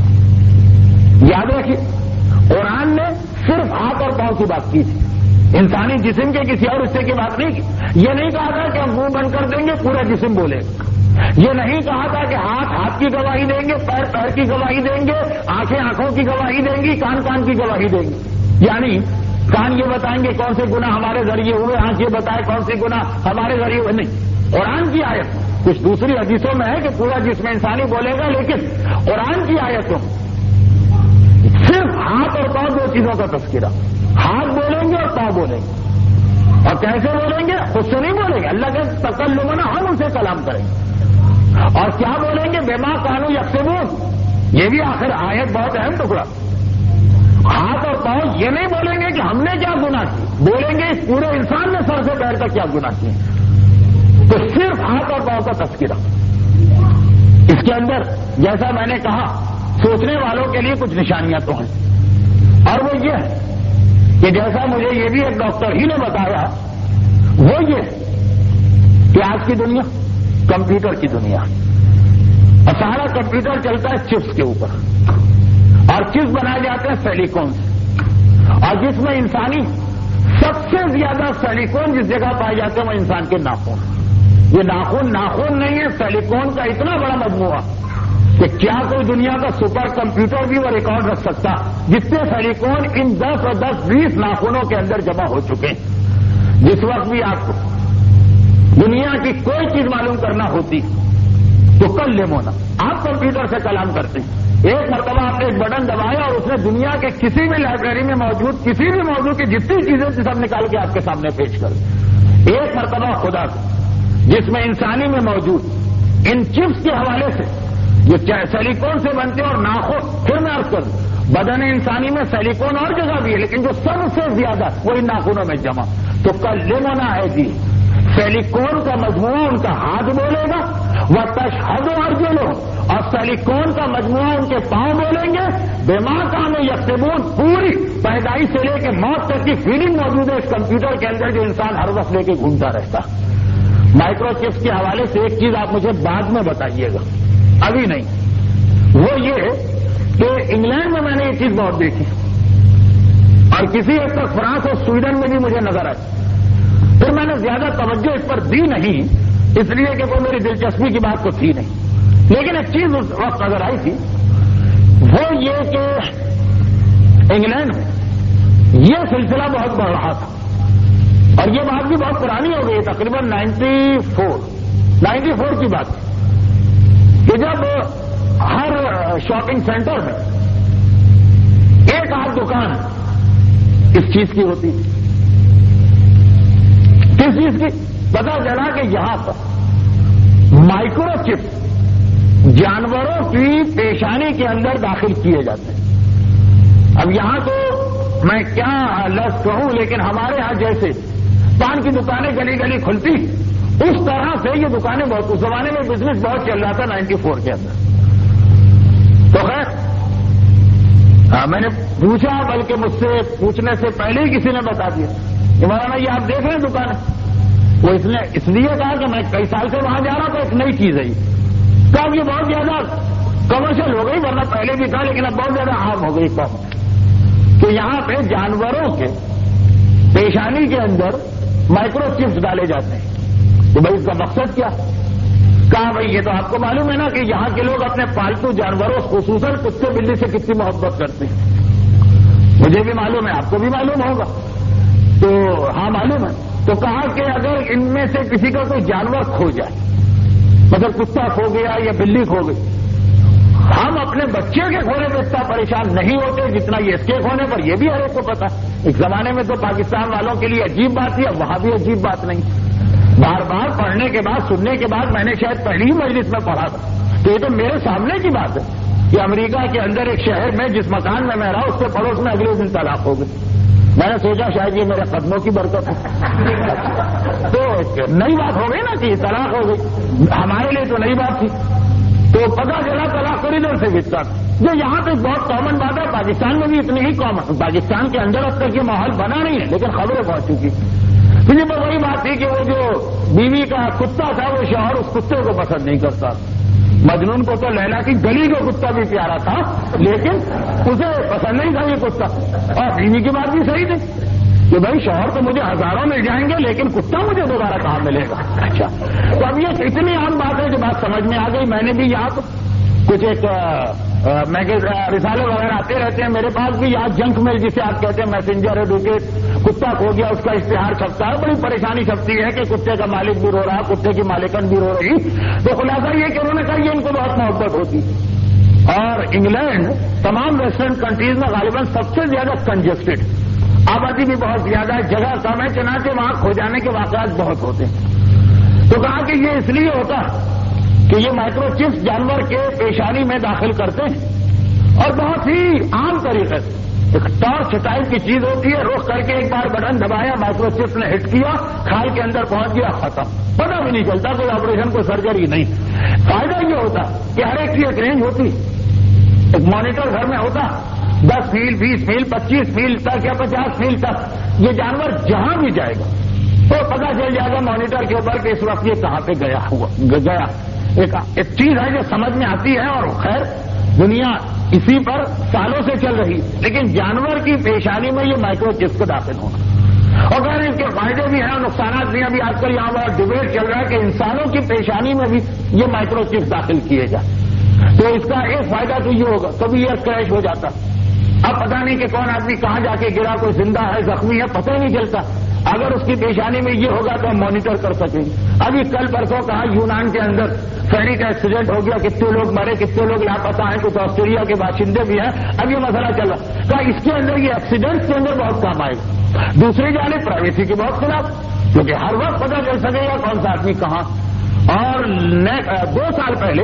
یاد رکھیے قرآن نے صرف ہاتھ اور پاؤں کی بات کی تھی، انسانی جسم کے کسی اور حصے کی بات نہیں کی. یہ نہیں کہا تھا کہ ہم منہ بند کر دیں گے پورا جسم بولے. یہ نہیں کہا تھا کہ ہاتھ ہاتھ کی گواہی دیں گے، پیر پیر کی گواہی دیں گے، آنکھیں آنکھوں کی گواہی دیں گی، کان کان کی گواہی دیں گے. یعنی کان یہ بتائیں گے کون سے گناہ ہمارے ذریعے ہوئے، آنکھ یہ بتائے کون سے گناہ ہمارے ذریعے ہوئے. نہیں، قرآن کی آیت کچھ دوسری حدیثوں میں ہے کہ پورا جسم انسانی بولے گا، لیکن قرآن کی آیتوں صرف ہاتھ اور پاؤں دو چیزوں کا تذکرہ. ہاتھ بولیں گے اور پاؤں بولیں گے. اور کیسے بولیں گے؟ خود سے نہیں بولیں گے، اللہ کے تکلمنا ہم ان سے کلام کریں گے. اور کیا بولیں گے؟ بما کانوا یکسبون. یہ بھی آخر آیت بہت اہم ٹکڑا. ہاتھ اور پاؤں یہ نہیں بولیں گے کہ ہم نے کیا گناہ کی، بولیں گے اس پورے انسان نے سر سے پیر تک کیا گناہ کیے. تو صرف ہاتھ اور پاؤں کا تذکرہ. اس کے اندر جیسا میں نے کہا سوچنے والوں کے لیے کچھ نشانیاں تو ہیں، اور وہ یہ ہے کہ جیسا مجھے یہ بھی ایک ڈاکٹر ہی نے بتایا، وہ یہ کہ آج کی دنیا کمپیوٹر کی دنیا، اور سارا کمپیوٹر چلتا ہے چپس کے اوپر، اور چپس بنائے جاتے ہیں سیلیکون سے، اور جس میں انسانی سب سے زیادہ سیلیکون جس جگہ پائے جاتے ہیں وہ انسان کے ناخن. یہ ناخن ناخن نہیں ہے، سیلیکون کا اتنا بڑا مجموعہ کہ کیا کوئی دنیا کا سپر کمپیوٹر بھی وہ ریکارڈ رکھ سکتا جتنے سیلیکون ان دس اور دس بیس ناخنوں کے اندر جمع ہو چکے ہیں. جس وقت بھی آپ کو دنیا کی کوئی چیز معلوم کرنا ہوتی تو کل لیمونا آپ کمپیوٹر سے کلام کرتے ہیں. ایک مرتبہ آپ نے ایک بٹن دبایا اور اس نے دنیا کے کسی بھی لائبریری میں موجود کسی بھی موضوع کی جتنی چیزیں تھی سب نکال کے آپ کے سامنے پیش کر دی. ایک مرتبہ خدا کو جس میں انسانی میں موجود ان چپس کے حوالے سے یہ سیلیکون سے بنتے ہیں اور ناخن، پھر میں عرض کروں بدن انسانی میں سیلیکون اور جگہ بھی ہے لیکن جو سب سے زیادہ وہ ان ناخنوں میں جمع. تو کل لیمونا ہے جی سیلیکون کا مجموعہ ان کا ہاتھ بولے گا، وہ تشہد ارجلہم، اور سیلیکون کا مجموعہ ان کے پاؤں بولیں گے. بما کانوا یکسبون، پوری پیدائش سے لے کے موت تک کی فیلنگ موجود ہے اس کمپیوٹر کے اندر جو انسان ہر وقت لے کے گھومتا رہتا. مائکرو چپس کے حوالے سے ایک چیز آپ مجھے بعد میں بتائیے گا، ابھی نہیں. وہ یہ کہ انگلینڈ میں میں نے یہ چیز بہت دیکھی اور کسی حد تک فرانس اور سویڈن میں بھی مجھے نظر آئی. پھر میں نے زیادہ توجہ اس پر دی نہیں اس لیے کہ وہ میری دلچسپی کی بات تو تھی نہیں، لیکن ایک چیز اس وقت نظر آئی تھی، وہ یہ کہ انگلینڈ میں یہ سلسلہ بہت بڑھ رہا تھا. اور یہ بات بھی بہت پرانی ہو گئی، تقریباً نائنٹی فور نائنٹی فور کی بات کہ جب ہر شاپنگ سینٹر میں ایک آدھ دکان اس چیز کی ہوتی تھی. کس چیز کی؟ پتا چلا کہ یہاں پر مائکرو چپ جانوروں کی پیشانی کے اندر داخل کیے جاتے ہیں. اب یہاں تو میں کیا لفظ کہوں، لیکن ہمارے ہاں جیسے پان کی دکانیں گلی گلی کھلتی اس طرح سے یہ دکانیں بہت، اس زمانے میں بزنس بہت چل رہا تھا نائنٹی فور کے اندر. تو خیر میں نے پوچھا، بلکہ مجھ سے پوچھنے سے پہلے ہی کسی نے بتا دیا کہ مولانا یہ آپ دیکھ رہے ہیں دکان. وہ اس نے اس لیے کہا کہ میں کئی سال سے وہاں جا رہا تھا، ایک نئی چیز ہے یہ. کب یہ بہت زیادہ کمرشل ہو گئی، ورنہ پہلے بھی تھا لیکن اب بہت زیادہ عام ہو گئی کام کہ یہاں پہ جانوروں کے پیشانی کے اندر مائکرو چپس ڈالے جاتے ہیں. تو بھائی اس کا مقصد کیا؟ کہا بھائی یہ تو آپ کو معلوم ہے نا کہ یہاں کے لوگ اپنے پالتو جانوروں خصوصاً کتے بلی سے کتنی محبت کرتے ہیں. مجھے بھی معلوم ہے, آپ کو بھی معلوم ہوگا. تو ہاں معلوم ہے. تو کہا کہ اگر ان میں سے کسی کا کوئی جانور کھو جائے, مطلب کتا کھو گیا یا بلی کھو گئی, ہم اپنے بچے کے کھونے پہ اتنا پریشان نہیں ہوتے جتنا یہ اس کے کھونے پر. یہ بھی ہر ایک کو پتا. ایک زمانے میں تو پاکستان والوں کے لیے عجیب بات تھی, اب وہاں بھی عجیب بات نہیں. بار بار پڑھنے کے بعد سننے کے بعد میں نے شاید پہلی مجلس میں پڑھا تھا تو یہ تو میرے سامنے کی بات ہے کہ امریکہ کے اندر ایک شہر میں جس مکان میں میں رہا اس کے پڑوس میں اگلے دن طلاق ہو گئی. میں نے سوچا شاید یہ میرے قدموں کی برکت ہے. تو نئی بات ہو گئی نا کہ طلاق ہو گئی, ہمارے لیے تو نئی بات تھی. تو پتا چلا طلاق کوریڈور سے بچتا, جو یہاں پہ بہت کامن بات ہے. پاکستان میں بھی اتنی ہی کامن. پاکستان کے اندر اب تک یہ ماحول بنا نہیں ہے لیکن خبریں پہنچ چکی. مجھے پر وہی بات تھی کہ وہ جو بیوی کا کتا تھا وہ شوہر اس کتے کو پسند نہیں کرتا. مجنون کو تو لیلا کی گلی کا کتا بھی پیارا تھا لیکن اسے پسند نہیں تھا یہ کتا. اور بیوی کی بات بھی صحیح تھی کہ بھائی شوہر تو مجھے ہزاروں مل جائیں گے لیکن کتا مجھے دوبارہ کہاں ملے گا. اچھا, تو اب یہ اتنی عام بات ہے جو بات سمجھ میں آ گئی. میں نے بھی یہاں کچھ ایک رسالے وغیرہ آتے رہتے ہیں میرے پاس بھی. یہاں جنک میل جسے آپ کہتے ہیں, میسنجر ایڈوکیٹ, کتا کھو گیا اس کا اشتہار چھپتا ہے. بڑی پریشانی چھپتی ہے کہ کتے کا مالک بھی رو رہا, کتے کی مالکن بھی رو رہی. تو خلاصہ یہ کہ انہوں نے کہا یہ ان کو بہت محبت ہوتی. اور انگلینڈ تمام ویسٹرن کنٹریز میں غالباً سب سے زیادہ کنجسٹڈ, آبادی بھی بہت زیادہ ہے, جگہ کم ہے, چنانچہ وہاں کھو جانے کے واقعات بہت ہوتے ہیں. تو کہا کہ یہ اس لیے ہوتا کہ یہ مائکرو چپس جانور کے پیشانی میں داخل کرتے ہیں اور بہت ہی عام طریقے سے. ایک ٹارچ ٹائپ کی چیز ہوتی ہے, رخ کر کے ایک بار بٹن دبایا, مائکرو چپس نے ہٹ کیا, کھال کے اندر پہنچ گیا, ختم. پتہ بھی نہیں چلتا, کوئی آپریشن کوئی سرجری نہیں. فائدہ یہ ہوتا کہ ہر ایک کی ایک رینج ہوتی, ایک مانیٹر گھر میں ہوتا, دس میل بیس میل پچیس میل تک یا پچاس میل تک یہ جانور جہاں بھی جائے گا تو پتہ چل جائے گا مانیٹر کے اوپر کہ اس وقت یہ کہاں پہ گیا ہوا گیا. ایک ایک چیز ہے جو سمجھ میں آتی ہے اور خیر دنیا اسی پر سالوں سے چل رہی, لیکن جانور کی پیشانی میں یہ مائکرو چپس کو داخل ہونا. اور اگر ان کے فائدے بھی ہیں اور نقصانات بھی. ابھی آج کل یہاں بہت ڈبیٹ چل رہا ہے کہ انسانوں کی پیشانی میں بھی یہ مائکرو چپس داخل کیے جائیں تو اس کا ایک فائدہ تو یہ ہوگا کبھی ایئر کریش ہو جاتا, اب پتہ نہیں کہ کون آدمی کہاں جا کے گرا, کوئی زندہ ہے زخمی ہے پتہ ہی نہیں چلتا. اگر اس کی پیشانی میں یہ ہوگا تو ہم مانیٹر کر سکیں گے. ابھی کل پرسوں کہا یونان کے اندر فیری کا ایکسیڈنٹ ہو گیا, کتنے لوگ مرے, کتنے لوگ لاپتہ ہیں, کچھ آسٹریلیا کے باشندے بھی ہیں. اب یہ مسئلہ چل رہا کہا اس کے اندر یہ ایکسیڈنٹ کے اندر بہت کام آئے گا. دوسری جانب پرائیویسی کے بہت خلاف, کیونکہ ہر وقت پتہ چل سکے گا کون سا آدمی کہاں. اور دو سال پہلے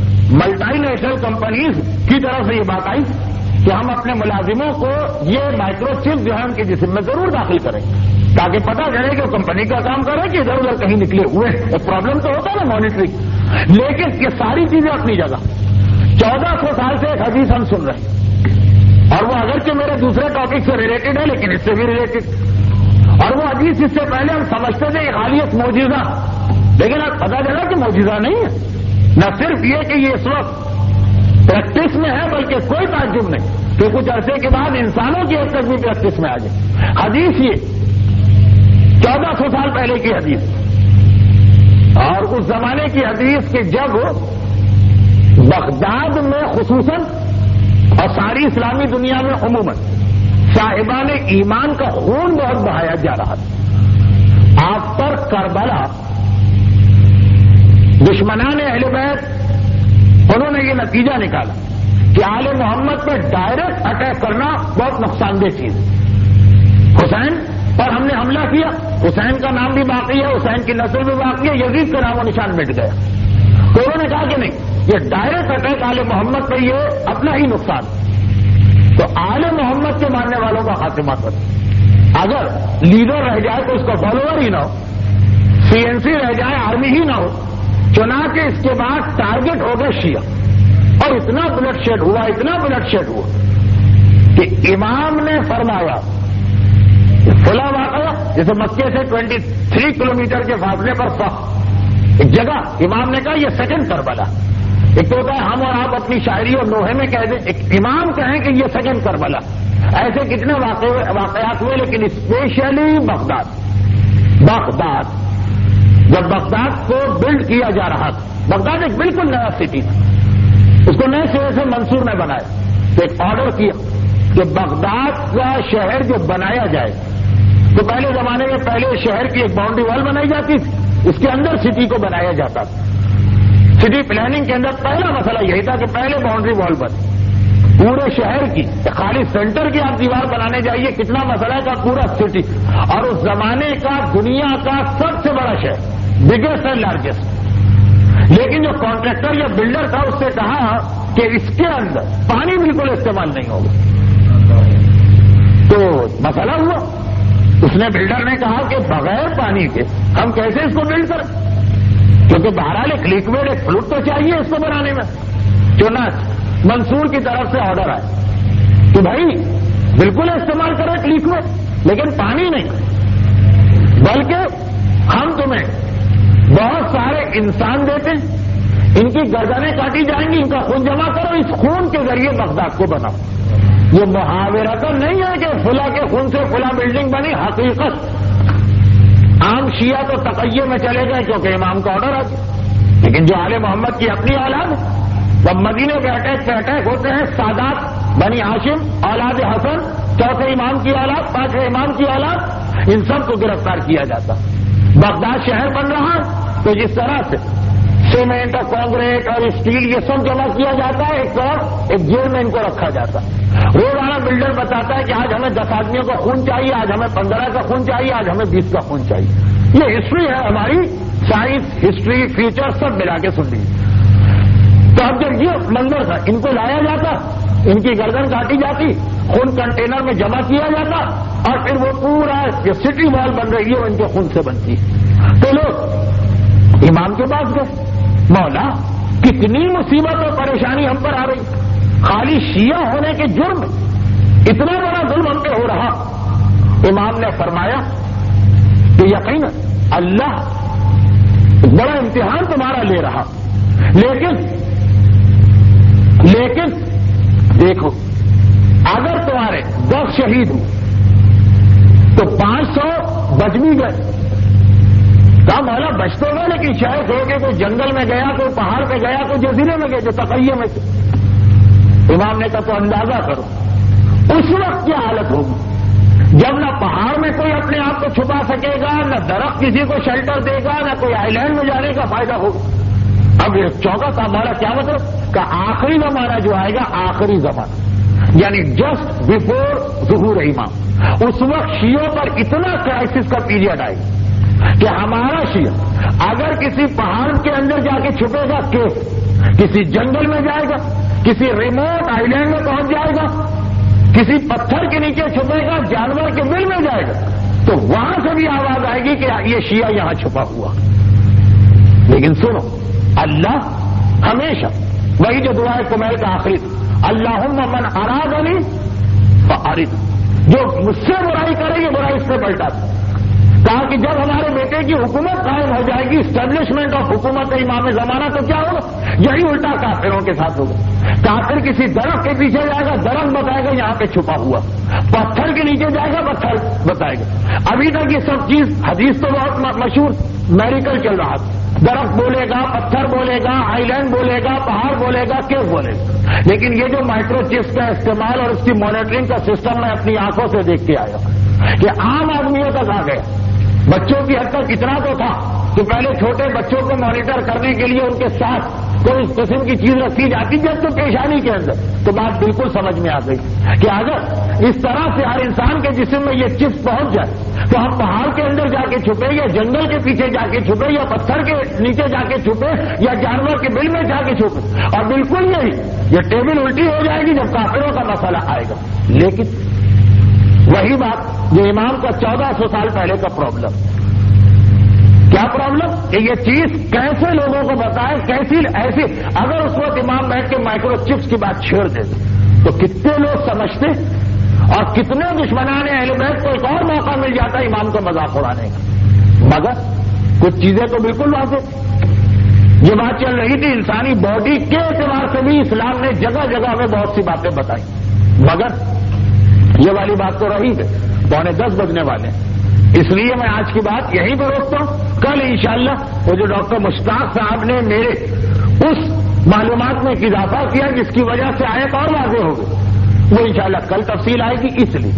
ملٹی نیشنل کمپنیز کی طرف سے یہ بات آئی کہ ہم اپنے ملازموں کو یہ مائکرو چپ جو ہے ان کے جسم میں ضرور داخل کریں تاکہ پتہ چلے کہ وہ کمپنی کا کام کرے کہ ادھر ادھر کہیں نکلے ہوئے. ایک پرابلم تو ہوتا ہے نا مانیٹرنگ, لیکن یہ ساری چیزیں اپنی جگہ. چودہ سو سال سے ایک حدیث ہم سن رہے ہیں اور وہ اگرچہ میرے دوسرے ٹاپک سے ریلیٹڈ ہے لیکن اس سے بھی ریلیٹڈ. اور وہ حدیث اس سے پہلے ہم سمجھتے تھے یہ خالیت معجزہ, لیکن اب پتہ چلا کہ معجزہ نہیں ہے. نہ صرف یہ کہ یہ اس وقت پریکٹس میں ہے بلکہ کوئی تعجب نہیں کہ کچھ عرصے کے بعد انسانوں کی حد تک بھی پریکٹس میں آ جائے. حدیث یہ چودہ سو سال پہلے کی حدیث, اور اس زمانے کی حدیث کہ جب بغداد میں خصوصاً اور ساری اسلامی دنیا میں عموماً صاحبان ایمان کا خون بہت بہایا جا رہا تھا. آپ پر کربلا دشمنان اہل بیت انہوں نے یہ نتیجہ نکالا کہ آل محمد پہ ڈائریکٹ اٹیک کرنا بہت نقصان دہ چیز ہے. حسین پر ہم نے حملہ کیا, حسین کا نام بھی باقی ہے, حسین کی نسل بھی باقی ہے, یزید کا نام و نشان مٹ گیا. تو انہوں نے کہا کہ نہیں, یہ ڈائریکٹ اٹیک آل محمد پہ یہ اپنا ہی نقصان. تو آل محمد کے ماننے والوں کا خاتمہ کر, اگر لیڈر رہ جائے تو اس کا فالوور ہی نہ ہو, سی این سی رہ جائے آرمی ہی نہ ہو. چنانچہ اس کے بعد ٹارگٹ ہو گئے شیعہ, اور اتنا بلڈ شیڈ ہوا, اتنا بلڈ شیڈ ہوا کہ امام نے فرمایا فلاں واقعہ جیسے مکے سے تھوڑی تین کلومیٹر کے فاصلے پر فخ ایک جگہ, امام نے کہا یہ سیکنڈ کربلا. ایک تو ہوتا ہے ہم اور آپ اپنی شاعری اور نوحے میں کہہ دیں, ایک امام کہیں کہ یہ سیکنڈ کربلا. ایسے کتنے واقعات ہوئے لیکن اسپیشلی بغداد. بغداد جب بغداد کو بلڈ کیا جا رہا تھا بغداد ایک بالکل نیا سٹی تھا، اس کو نئے سرے سے منصور نے بنایا، تو ایک آرڈر کیا کہ بغداد کا شہر جو بنایا جائے، تو پہلے زمانے میں پہلے شہر کی ایک باؤنڈری وال بنائی جاتی تھی، اس کے اندر سٹی کو بنایا جاتا تھا۔ سٹی پلاننگ کے اندر پہلا مسئلہ یہی تھا کہ پہلے باؤنڈری وال بنے پورے شہر کی، خالی سینٹر کی آپ دیوار بنانے جائیے، کتنا مسئلہ کا پورا سٹی، اور اس زمانے کا دنیا کا سب سے بڑا شہر، بگیسٹ اینڈ لارجسٹ۔ لیکن جو کانٹریکٹر یا بلڈر تھا اس سے کہا کہ اس کے اندر پانی بالکل استعمال نہیں ہوگا، تو مسئلہ ہوا۔ اس نے بلڈر نے کہا کہ بغیر پانی کے ہم کیسے اس کو بلڈ کریں، کیونکہ بہرحال ایک لیکوڈ ایک فلوٹ تو چاہیے اس کو بنانے میں۔ چنانچہ منصور کی طرف سے آرڈر آئے کہ بھائی بالکل استعمال کریں ایک لیکوڈ، لیکن پانی نہیں، بلکہ ہم تمہیں بہت سارے انسان دیتے ہیں، ان کی گردنیں کاٹی جائیں گی، ان کا خون جمع کرو، اس خون کے ذریعے بغداد کو بناؤ۔ یہ محاورہ تو نہیں ہے کہ فلاں کے خون سے فلاں بلڈنگ بنی، حقیقت عام شیعہ تو تقیے میں چلے گئے کیونکہ امام کا آرڈر آ گیا، لیکن جو آل محمد کی اپنی اولاد، جب مدینے کے اٹیک پہ اٹیک ہوتے ہیں، سادات بنی ہاشم اولاد حسن، چوتھے امام کی اولاد، پانچویں امام کی اولاد، ان سب کو گرفتار کیا جاتا۔ بغداد شہر بن رہا تو جس طرح سے سیمنٹ اور کانکریٹ اور اسٹیل یہ سب جمع کیا جاتا ہے، ایک اور ایک جیل میں ان کو رکھا جاتا ہے۔ روزانہ بلڈر بتاتا ہے کہ آج ہمیں دس آدمیوں کا خون چاہیے، آج ہمیں پندرہ کا خون چاہیے، آج ہمیں بیس کا خون چاہیے۔ یہ ہسٹری ہے ہماری، سائنس ہسٹری فیچر سب ملا کے سن لیجیے۔ تو اب جب یہ منظر تھا، ان کو لایا جاتا، ان کی گردن کاٹی جاتی، خون کنٹینر میں جمع کیا جاتا، اور پھر وہ پورا جو سٹی وال بن رہی ہے وہ ان کے خون سے بنتی ہے۔ تو لوگ امام کے پاس گئے، مولا کتنی مصیبت اور پریشانی ہم پر آ رہی، خالی شیعہ ہونے کے جرم اتنا بڑا ظلم ہم پہ ہو رہا۔ امام نے فرمایا کہ یقیناً اللہ بڑا امتحان تمہارا لے رہا، لیکن لیکن دیکھو اگر تمہارے دس شہید ہو تو پانچ سو بچ بھی گئے۔ کہا مولا بچ تو گئے لیکن شاید ہو کے کوئی جنگل میں گیا، کوئی پہاڑ پہ گیا، کوئی جزیرے میں گئے جو تقیے میں تھے۔ امام نے کہا تو اندازہ کرو اس وقت کیا حالت ہوگی جب نہ پہاڑ میں کوئی اپنے آپ کو چھپا سکے گا، نہ درخت کسی کو شیلٹر دے گا، نہ کوئی آئی لینڈ میں جانے کا فائدہ ہوگا۔ اب یہ چوکا تھا ہمارا، کیا مطلب کہ آخری زمانہ جو آئے گا، آخری زمانہ یعنی جسٹ بفور ظہور امام، اس وقت شیعوں پر اتنا کرائسس کا پیریڈ آئے گا کہ ہمارا شیعہ اگر کسی پہاڑ کے اندر جا کے چھپے گا، کہ کسی جنگل میں جائے گا، کسی ریموٹ آئی لینڈ میں پہنچ جائے گا، کسی پتھر کے نیچے چھپے گا، جانور کے بل میں جائے گا، تو وہاں سے بھی آواز آئے گی کہ یہ شیعہ یہاں چھپا ہوا۔ لیکن سنو، اللہ ہمیشہ وہی جو دعائے کمیل کا آخری، اللہم من ارادنی فارد، جو مجھ سے برائی کرے یہ برائی اس سے پلٹا تھا۔ کہا کہ جب ہمارے بیٹے کی حکومت قائم ہو جائے گی، اسٹیبلشمنٹ آف حکومت امام زمانہ، تو کیا ہوگا؟ یہی الٹا کافروں کے ساتھ ہوگا۔ کافر کسی درخت کے پیچھے جائے گا، درخت بتائے گا یہاں پہ چھپا ہوا، پتھر کے نیچے جائے گا، پتھر بتائے گا۔ ابھی تک یہ سب چیز حدیث تو بہت مشہور میریکل چل رہا تھا، درخت بولے گا، پتھر بولے گا، آئی لینڈ بولے گا، پہاڑ بولے گا، کیو بولے گا۔ لیکن یہ جو مائکرو چپس کا استعمال اور اس کی مانیٹرنگ کا سسٹم میں اپنی آنکھوں سے دیکھ کے آیا کہ عام آدمیوں تک آ گیا۔ بچوں کی حد تک اتنا تو تھا کہ پہلے چھوٹے بچوں کو مانیٹر کرنے کے لیے ان کے ساتھ کوئی قسم کی چیز رکھی جاتی جب تو پیشانی کے اندر، تو بات بالکل سمجھ میں آ گئی کہ اگر اس طرح سے ہر انسان کے جسم میں یہ چپس پہنچ جائے تو ہم پہاڑ کے اندر جا کے چھپے، یا جنگل کے پیچھے جا کے چھپے، یا پتھر کے نیچے جا کے چھپے، یا جانور کے بل میں جا کے چھپے، اور بالکل یہی یہ ٹیبل الٹی ہو جائے گی جب کافروں کا مسئلہ آئے گا۔ لیکن وہی بات جو امام کا چودہ سو سال پہلے کا پرابلم، کیا پرابلم کہ یہ چیز کیسے لوگوں کو بتائے، کیسی ایسی، اگر اس وقت امام بیٹھ کے مائکرو چپس کی بات چھیڑ دیتے تو کتنے لوگ سمجھتے، اور کتنے دشمنان اہل بیت کو ایک اور موقع مل جاتا ہے امام کا مذاق اڑانے کا۔ مگر کچھ چیزیں تو بالکل واضح، یہ بات چل رہی تھی انسانی باڈی کے اعتبار سے بھی اسلام نے جگہ جگہ ہمیں بہت سی باتیں بتائی، مگر یہ والی بات تو رہی ہے۔ پونے دس بجنے والے اس لیے میں آج کی بات یہیں پہ روکتا ہوں. کل انشاءاللہ وہ جو ڈاکٹر مشتاق صاحب نے میرے اس معلومات میں اضافہ کیا جس کی وجہ سے آیت اور واضح ہو گئی، وہ انشاءاللہ کل تفصیل آئے گی. اس لیے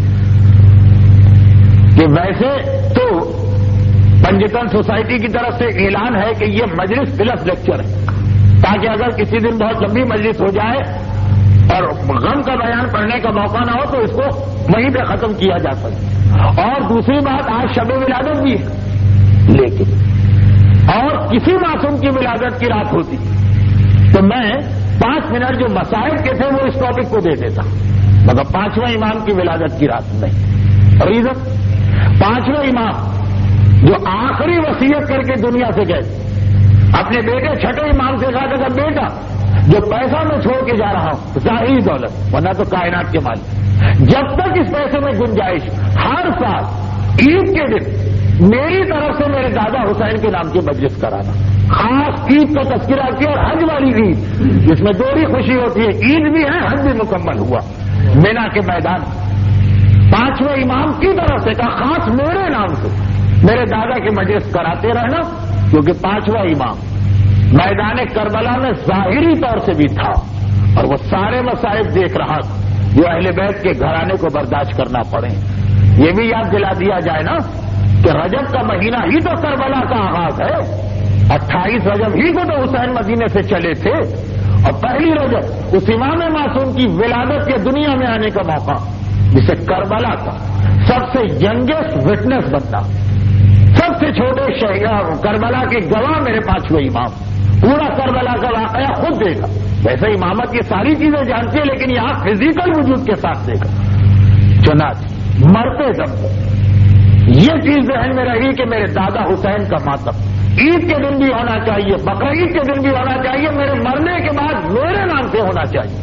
کہ ویسے تو پنجتن سوسائٹی کی طرف سے اعلان ہے کہ یہ مجلس پلس لیکچر ہے، تاکہ اگر کسی دن بہت لمبی مجلس ہو جائے اور غم کا بیان پڑھنے کا موقع نہ ہو تو اس کو وہیں پہ ختم کیا جا سکے. اور دوسری بات، آج شب ولادت بھی ہے، لیکن اور کسی معصوم کی ولادت کی رات ہوتی تو میں پانچ منٹ جو مسائل کے تھے وہ اس ٹاپک کو دے دیتا، مگر پانچواں امام کی ولادت کی رات نہیں. ریزن، پانچواں امام جو آخری وصیت کر کے دنیا سے گئے، اپنے بیٹے چھٹے امام سے کہا تھا، بیٹا جو پیسہ میں چھوڑ کے جا رہا ہوں ظاہری دولت ورنہ تو کائنات کے مالک، جب تک اس پیسے میں گنجائش، ہر سال عید کے دن میری طرف سے میرے دادا حسین کے نام کی مجلس کرانا. خاص عید کا تذکرہ کیا، اور حج والی عید جس میں دوہری خوشی ہوتی ہے، عید بھی ہے حج بھی مکمل ہوا مینا کے میدان. پانچویں امام کی طرف سے کہا خاص میرے نام سے میرے دادا کی مجلس کراتے رہنا، کیونکہ پانچواں امام میدان کربلا میں ظاہری طور سے بھی تھا اور وہ سارے مصائب دیکھ رہا تھا جو اہل بیت کے گھرانے کو برداشت کرنا پڑے. یہ بھی یاد دلا دیا جائے نا کہ رجب کا مہینہ ہی تو کربلا کا آغاز ہے. اٹھائیس رجب ہی کو تو حسین مدینے سے چلے تھے، اور پہلی رجب اس امام معصوم کی ولادت کے دنیا میں آنے کا موقع، جسے کربلا کا سب سے ینگیسٹ وٹنس بنتا، سب سے چھوٹے شہر کربلا کے گواہ میرے پانچویں امام، پورا کربلا کا واقعہ خود دیکھا. ویسے امامت یہ ساری چیزیں جانتی ہے لیکن یہاں فزیکل وجود کے ساتھ دیکھا. چنانچہ مرتے دم یہ چیز ذہن میں رہی کہ میرے دادا حسین کا ماتم عید کے دن بھی ہونا چاہیے، بقرعید کے دن بھی ہونا چاہیے، میرے مرنے کے بعد میرے نام سے ہونا چاہیے.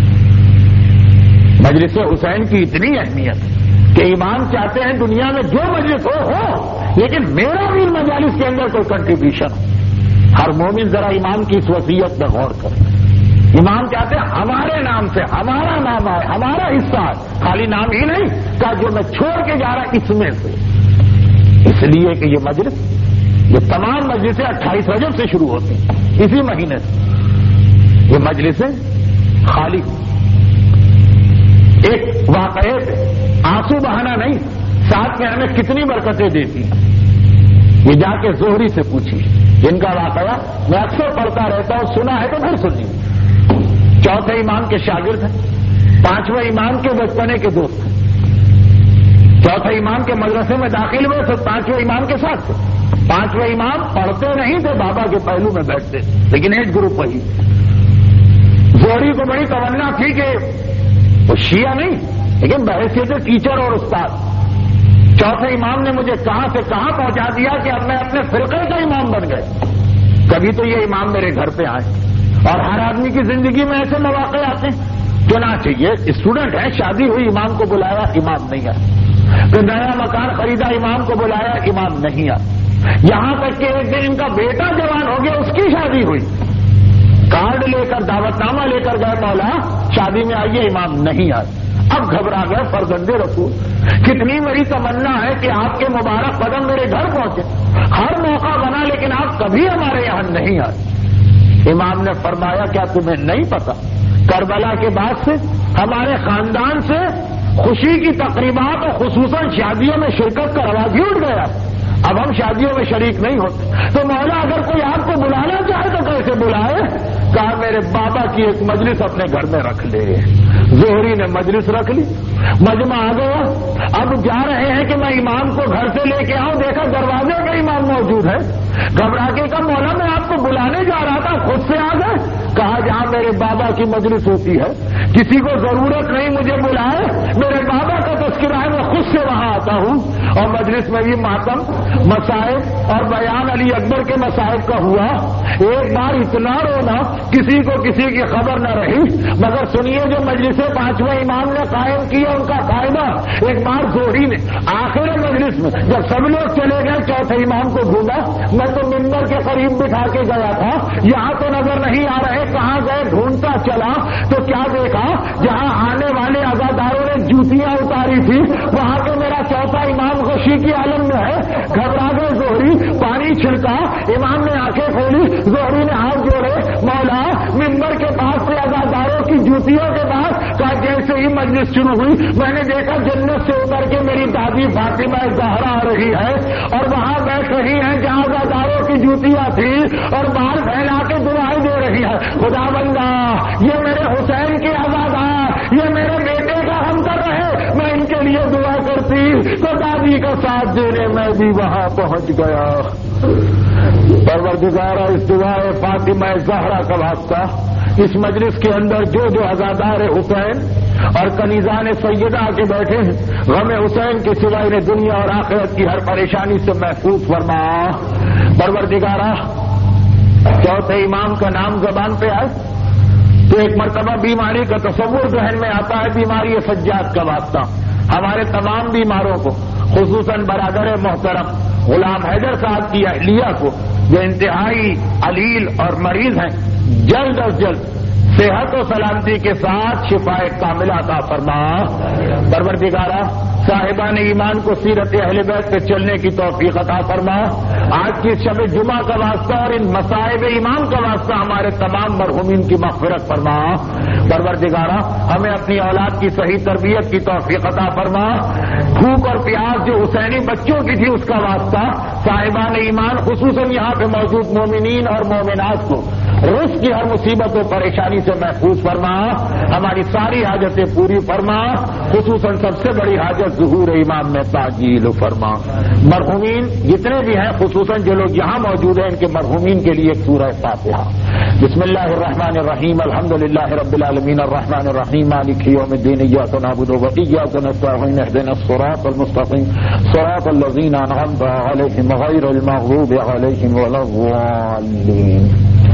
مجلس حسین کی اتنی اہمیت کہ امام چاہتے ہیں دنیا میں جو مجلس ہو ہو لیکن میرا بھی مجالس کے اندر کوئی کنٹریبیوشن ہو. ہر مومن ذرا امام کی اس وصیت میں غور کرے. امام چاہتے ہیں ہمارے نام سے ہمارا نام آئے، ہمارا حصہ آئے، خالی نام ہی نہیں کہ جو میں چھوڑ کے جا رہا اس میں سے. اس لیے کہ یہ مجلس، یہ تمام مجلسیں اٹھائیس رجب سے شروع ہوتی ہیں، اسی مہینے سے یہ مجلسیں خالی. ایک واقعے پہ آنسو بہانا نہیں، ساتھ میں ہمیں کتنی برکتیں دیتی ہیں یہ جا کے زہری سے پوچھی، جن کا واقعہ میں اکثر پڑھتا رہتا ہوں، سنا ہے تو پھر سنیے. چوتھے امام کے شاگرد ہیں، پانچویں امام کے بچپنے کے دوست ہیں. چوتھے امام کے مدرسے میں داخل ہوئے تو پانچویں امام کے ساتھ تھے. پانچویں امام پڑھتے نہیں تھے، بابا کے پہلو میں بیٹھتے، لیکن ایج گروپ وہی. زہری کو بڑی تمنا تھی کہ وہ شیعہ نہیں لیکن بحیثیت ٹیچر اور استاد. چوتھے امام نے مجھے کہاں سے کہاں پہنچا دیا کہ اب میں اپنے فرقے کا امام بن گئے. کبھی تو یہ امام میرے گھر پہ آئے، اور ہر آدمی کی زندگی میں ایسے مواقع آتے ہیں. کیوں نہ چاہیے اسٹوڈنٹ ہے، شادی ہوئی امام کو بلایا، امام نہیں آیا. پھر نیا مکان خریدا، امام کو بلایا، امام نہیں آیا. یہاں تک کہ ایک دن ان کا بیٹا جوان ہو گیا، اس کی شادی ہوئی، کارڈ لے کر دعوت نامہ لے کر گئے، مولا شادی میں آئیے، امام نہیں آئے. اب گھبرا گئے فرزند رسول، کتنی میری تمنا ہے کہ آپ کے مبارک قدم میرے گھر پہنچے، ہر موقع بنا لیکن آپ کبھی ہمارے یہاں نہیں آئے. امام نے فرمایا کیا تمہیں نہیں پتا کربلا کے بعد سے ہمارے خاندان سے خوشی کی تقریبات اور خصوصاً شادیوں میں شرکت کا رواج ہی اٹھ گیا، اب ہم شادیوں میں شریک نہیں ہوتے. تو مولا اگر کوئی آپ کو بلانا چاہے تو کیسے بلائے؟ کہا میرے بابا کی ایک مجلس اپنے گھر میں رکھ لے. زہری نے مجلس رکھ لی، مجمع آ گیا. اب جا رہے ہیں کہ میں امام کو گھر سے لے کے آؤں، دیکھا دروازے پہ امام موجود ہے. گھبرا کے کہا مولا میں آپ کو بلانے جا رہا تھا، خود سے آ گئے. کہا جہاں میرے بابا کی مجلس ہوتی ہے کسی کو ضرورت نہیں مجھے بلائے، میرے بابا کا تذکرہ ہے، میں خود سے وہاں آتا ہوں. اور مجلس میں بھی ماتم، مصائب اور بیان علی اکبر کے مصائب کا ہوا. ایک بار اتنا رونا کسی کو کسی کی خبر نہ رہی. مگر سنیے جو مجلس پانچویں امام نے قائم کیا ان کا فائدہ. ایک بار زہری نے آخر مجلس میں جب سب لوگ چلے گئے چوتھے امام کو ڈھونڈا. میں تو ممبر کے قریب بٹھا کے گیا تھا، یہاں تو نظر نہیں آ رہے، کہاں گئے؟ ڈھونڈتا چلا تو کیا دیکھا، جہاں آنے والے عزاداروں نے جوتیاں اتاری تھی وہاں پہ میرا چوتھا امام کو خاموشی کی عالم میں ہے. گھبرا گئے زہری, پانی چھڑکا, امام نے آنکھیں کھولی, زہری نے ہاتھ جوڑے, مولا ممبر کے پاس سے عزاداروں کی جوتیوں کے پاس کا جیسے ہی مجلس شروع ہوئی میں نے دیکھا جنت سے اتر کے میری دادی فاطمہ زہرا آ رہی ہے اور وہاں بیٹھ رہی ہیں جہاں عزاداروں کی جوتیاں تھی اور بال پھیلا کے دعائیں دے رہی ہے. خدا بندہ یہ میرے حسین کے عزادار, یہ میرے بیٹے کا ہمدرد رہے, میں ان کے لیے دعا کرتی تو دادی کا ساتھ دینے میں بھی وہاں پہنچ گیا. پروردگارا اس دعائے فاطمہ زہرا کا واسطہ اس مجلس کے اندر جو جو عزادار حسین اور کنیزان سیدہ کے بیٹھے ہیں, غم حسین کے سوائے انہیں دنیا اور آخرت کی ہر پریشانی سے محفوظ فرما. پروردگارا چوتھے امام کا نام زبان پہ آئے تو ایک مرتبہ بیماری کا تصور ذہن میں آتا ہے, بیماری سجاد کا واسطہ ہمارے تمام بیماروں کو, خصوصاً برادر محترم غلام حیدر صاحب کی اہلیہ کو جو انتہائی علیل اور مریض ہیں, جلد از جلد صحت و سلامتی کے ساتھ شفاء کاملہ عطا فرما. پروردگارا صاحبان ایمان کو سیرت اہل بیت پہ چلنے کی توفیق عطا فرما. آج کی شب جمعہ کا واسطہ اور ان مصائب ایمان کا واسطہ ہمارے تمام مرحومین کی مغفرت فرما. پروردگارا ہمیں اپنی اولاد کی صحیح تربیت کی توفیق عطا فرما. بھوک اور پیاس جو حسینی بچوں کی تھی اس کا واسطہ صاحبان ایمان خصوصاً یہاں پہ موجود مومنین اور مومنات کو رزق کی ہر مصیبت و پریشانی سے محفوظ فرما. ہماری ساری حاجتیں پوری فرما, خصوصاً سب سے بڑی حاجت ظہور امام میں تعجیل فرما. مرحومین جتنے بھی ہیں خصوصاً جو لوگ یہاں موجود ہیں ان کے مرحومین کے لیے سورہ فاتحہ. بسم اللہ الرحمن الرحیم, الحمدللہ رب العالمین, الرحمن الرحیم, مالک یوم الدین, ایاک نعبد و ایاک نستعین, اهدنا الصراط المستقیم, صراط الذین انعمت علیہم غیر المغضوب علیہم ولا الضالین.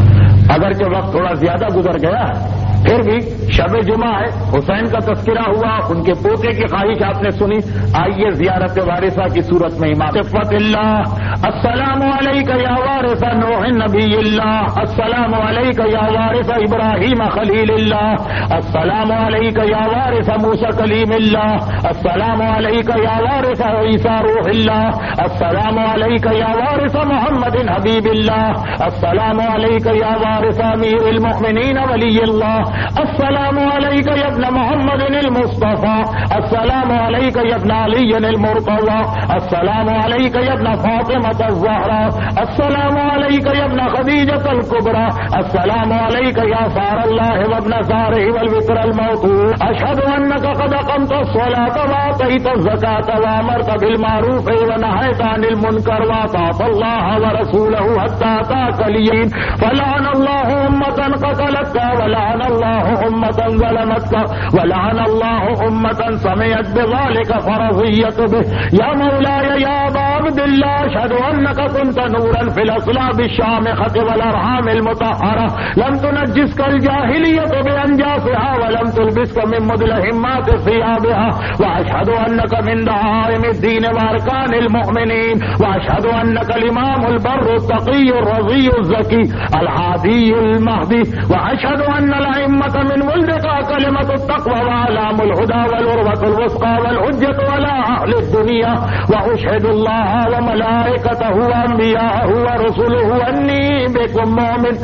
اگرچہ وقت تھوڑا زیادہ گزر گیا پھر بھی شب جمعہ ہے, حسین کا تذکرہ ہوا, ان کے پوتے کی خواہش آپ نے سنی. آئیے زیارت وارثہ کی صورت میں امام صفت اللہ. السلام علیکہ یا وارث نوح نبی اللہ, السلام علیکہ یا وارث ابراہیم خلیل اللہ, السلام علیکہ یا وارث موسیٰ کلیم اللہ, السلام علیکہ یا وارث عیسیٰ روح اللہ, السلام علیکہ یا وارث محمد حبیب اللہ, السلام علیکہ یا وارث امیر المؤمنین ولی اللہ, السلام علیکہ یا ابن محمد المصطفى, السلام علیکہ یا ابن علی المرتضى, السلام علیکہ یا ابن فاطمة الزہرا, السلام علیکہ یا ابن خدیجة الکبریٰ, السلام علیکہ یا سار اللہ وابن سارہ والوتر الموتور, اشہد انک قد اقمت الصلاة وآتیت الزکاة وامرت بالمعروف ونہیت عن المنکر واطعت اللہ ورسولہ حتی اتاک الیقین, فلعن اللہ امتا قتلتک ولعن اللہ امتا ظلمتک ولعن اللہ امتا سمعت بذلک فرضیت به. یا مولاي یا ابا عبد اللہ, اشہد انک کنت نورا فی الاصلاب الشامخة والارحام المطہرة, لم تنجسک الجاہلیت بانجاسها ولم تلبسک من مدلہمات ثیابها, واشہد انک من دعائم الدین وارکان المؤمنین, واشہد انک الامام البر التقی الرضی الزکی الحادی المہدی, واشہد ان الائمة من ولدك كلمة التقوى وعلام الهدى والعروة الوثقى والحجة على أهل الدنيا, وأشهد الله وملائكته وأنبياءه ورسله أني بكم مؤمن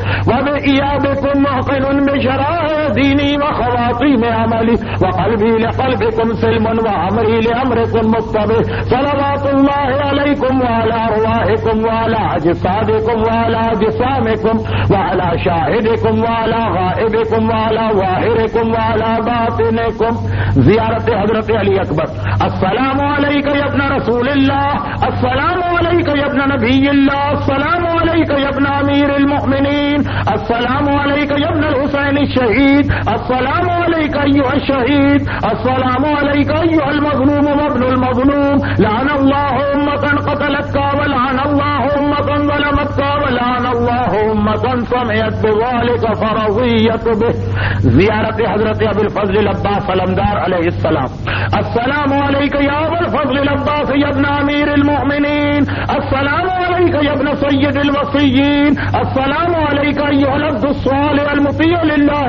وبإيابكم موقن بشرائع ديني وخواطيم عملي, وقلبي لقلبكم سلم وأمري لأمركم متبع, صلوات الله عليكم وعلى أرواحكم وعلى أجسادكم وعلى أجسامكم وعلى شاهدكم وعلى غائبكم وعلى ظاهركم وعلى باطنكم. زیارت حضرت علی اکبر. السلام علیکہ یا ابن رسول اللہ, السلام علیکہ یا ابن نبی اللہ, السلام علیکہ یا ابن امیر المؤمنین, السلام علیکہ یا ابن الحسین الشہید, السلام علیکہ ایھا الشہید, السلام علیکہ ایھا المظلوم وابن المظلوم, لعن اللہ امتا قتلتک ولعن اللہ امتا ظلمتک ولعن اللہ امتا سمعت بذلک فرضیت به. زیارت حضرت ابو الفضل العباس علمدار علیہ السلام. السلام علیکہ یا ابو الفضل العباس یا ابن امیر المؤمنین, السلام علیکہ یا ابن سید الوصیین, السلام علیکہ ایھا العبد الصالح المطیع للہ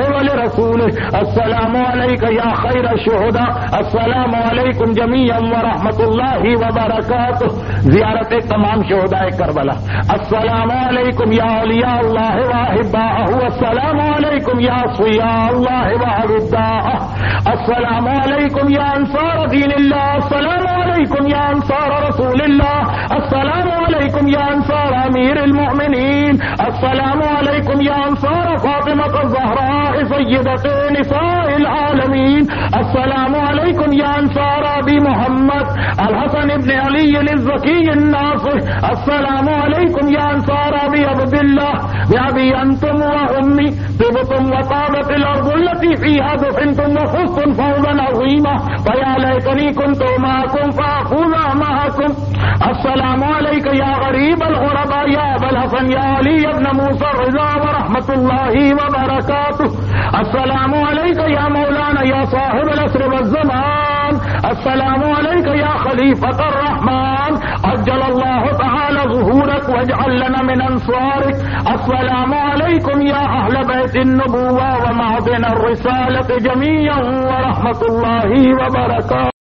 رسوله السلام عليك يا خير الشهداء السلام عليكم جميعا ورحمة الله وبركاته. زیارت تمام شہداء کربلا. السلام علیکم یا اولیاء اللہ واحباءہ السلام علیکم یا صفیاء اللہ وحباءہ السلام علیکم یا انصار دین اللہ السلام علیکم یا انصار رسول اللہ السلام علیکم یا انصار امیر المؤمنین السلام علیکم یا انصار فاطمہ الزہراء سیدۃ نساء العالمین السلام علیکم یا انصار ابی محمد الحسن ابن علی الزکی الناصر السلام علیکم یا انصار ابی عبداللہ بابی انتم و امی طبتم وطابت الارض التي فيها دفنتم وفزتم فوزا عظیما فیا لیتنی کنت معکم فاخوذ معکم. السلام علیک یا غریب الغرباء یا ابا الحسن یا علی ابن موسى الرضا ورحمۃ اللہ وبرکاتہ. السلام علیک یا مولانا یا صاحب العصر والزمان السلام علیک یا خلیفۃ الرحمن عجل اللہ تعالی ظہورک واجعل لنا من انصارک. السلام علیکم یا اہل بیت النبوہ ومعدن الرسالۃ جميعا ورحمۃ اللہ وبرکاتہ.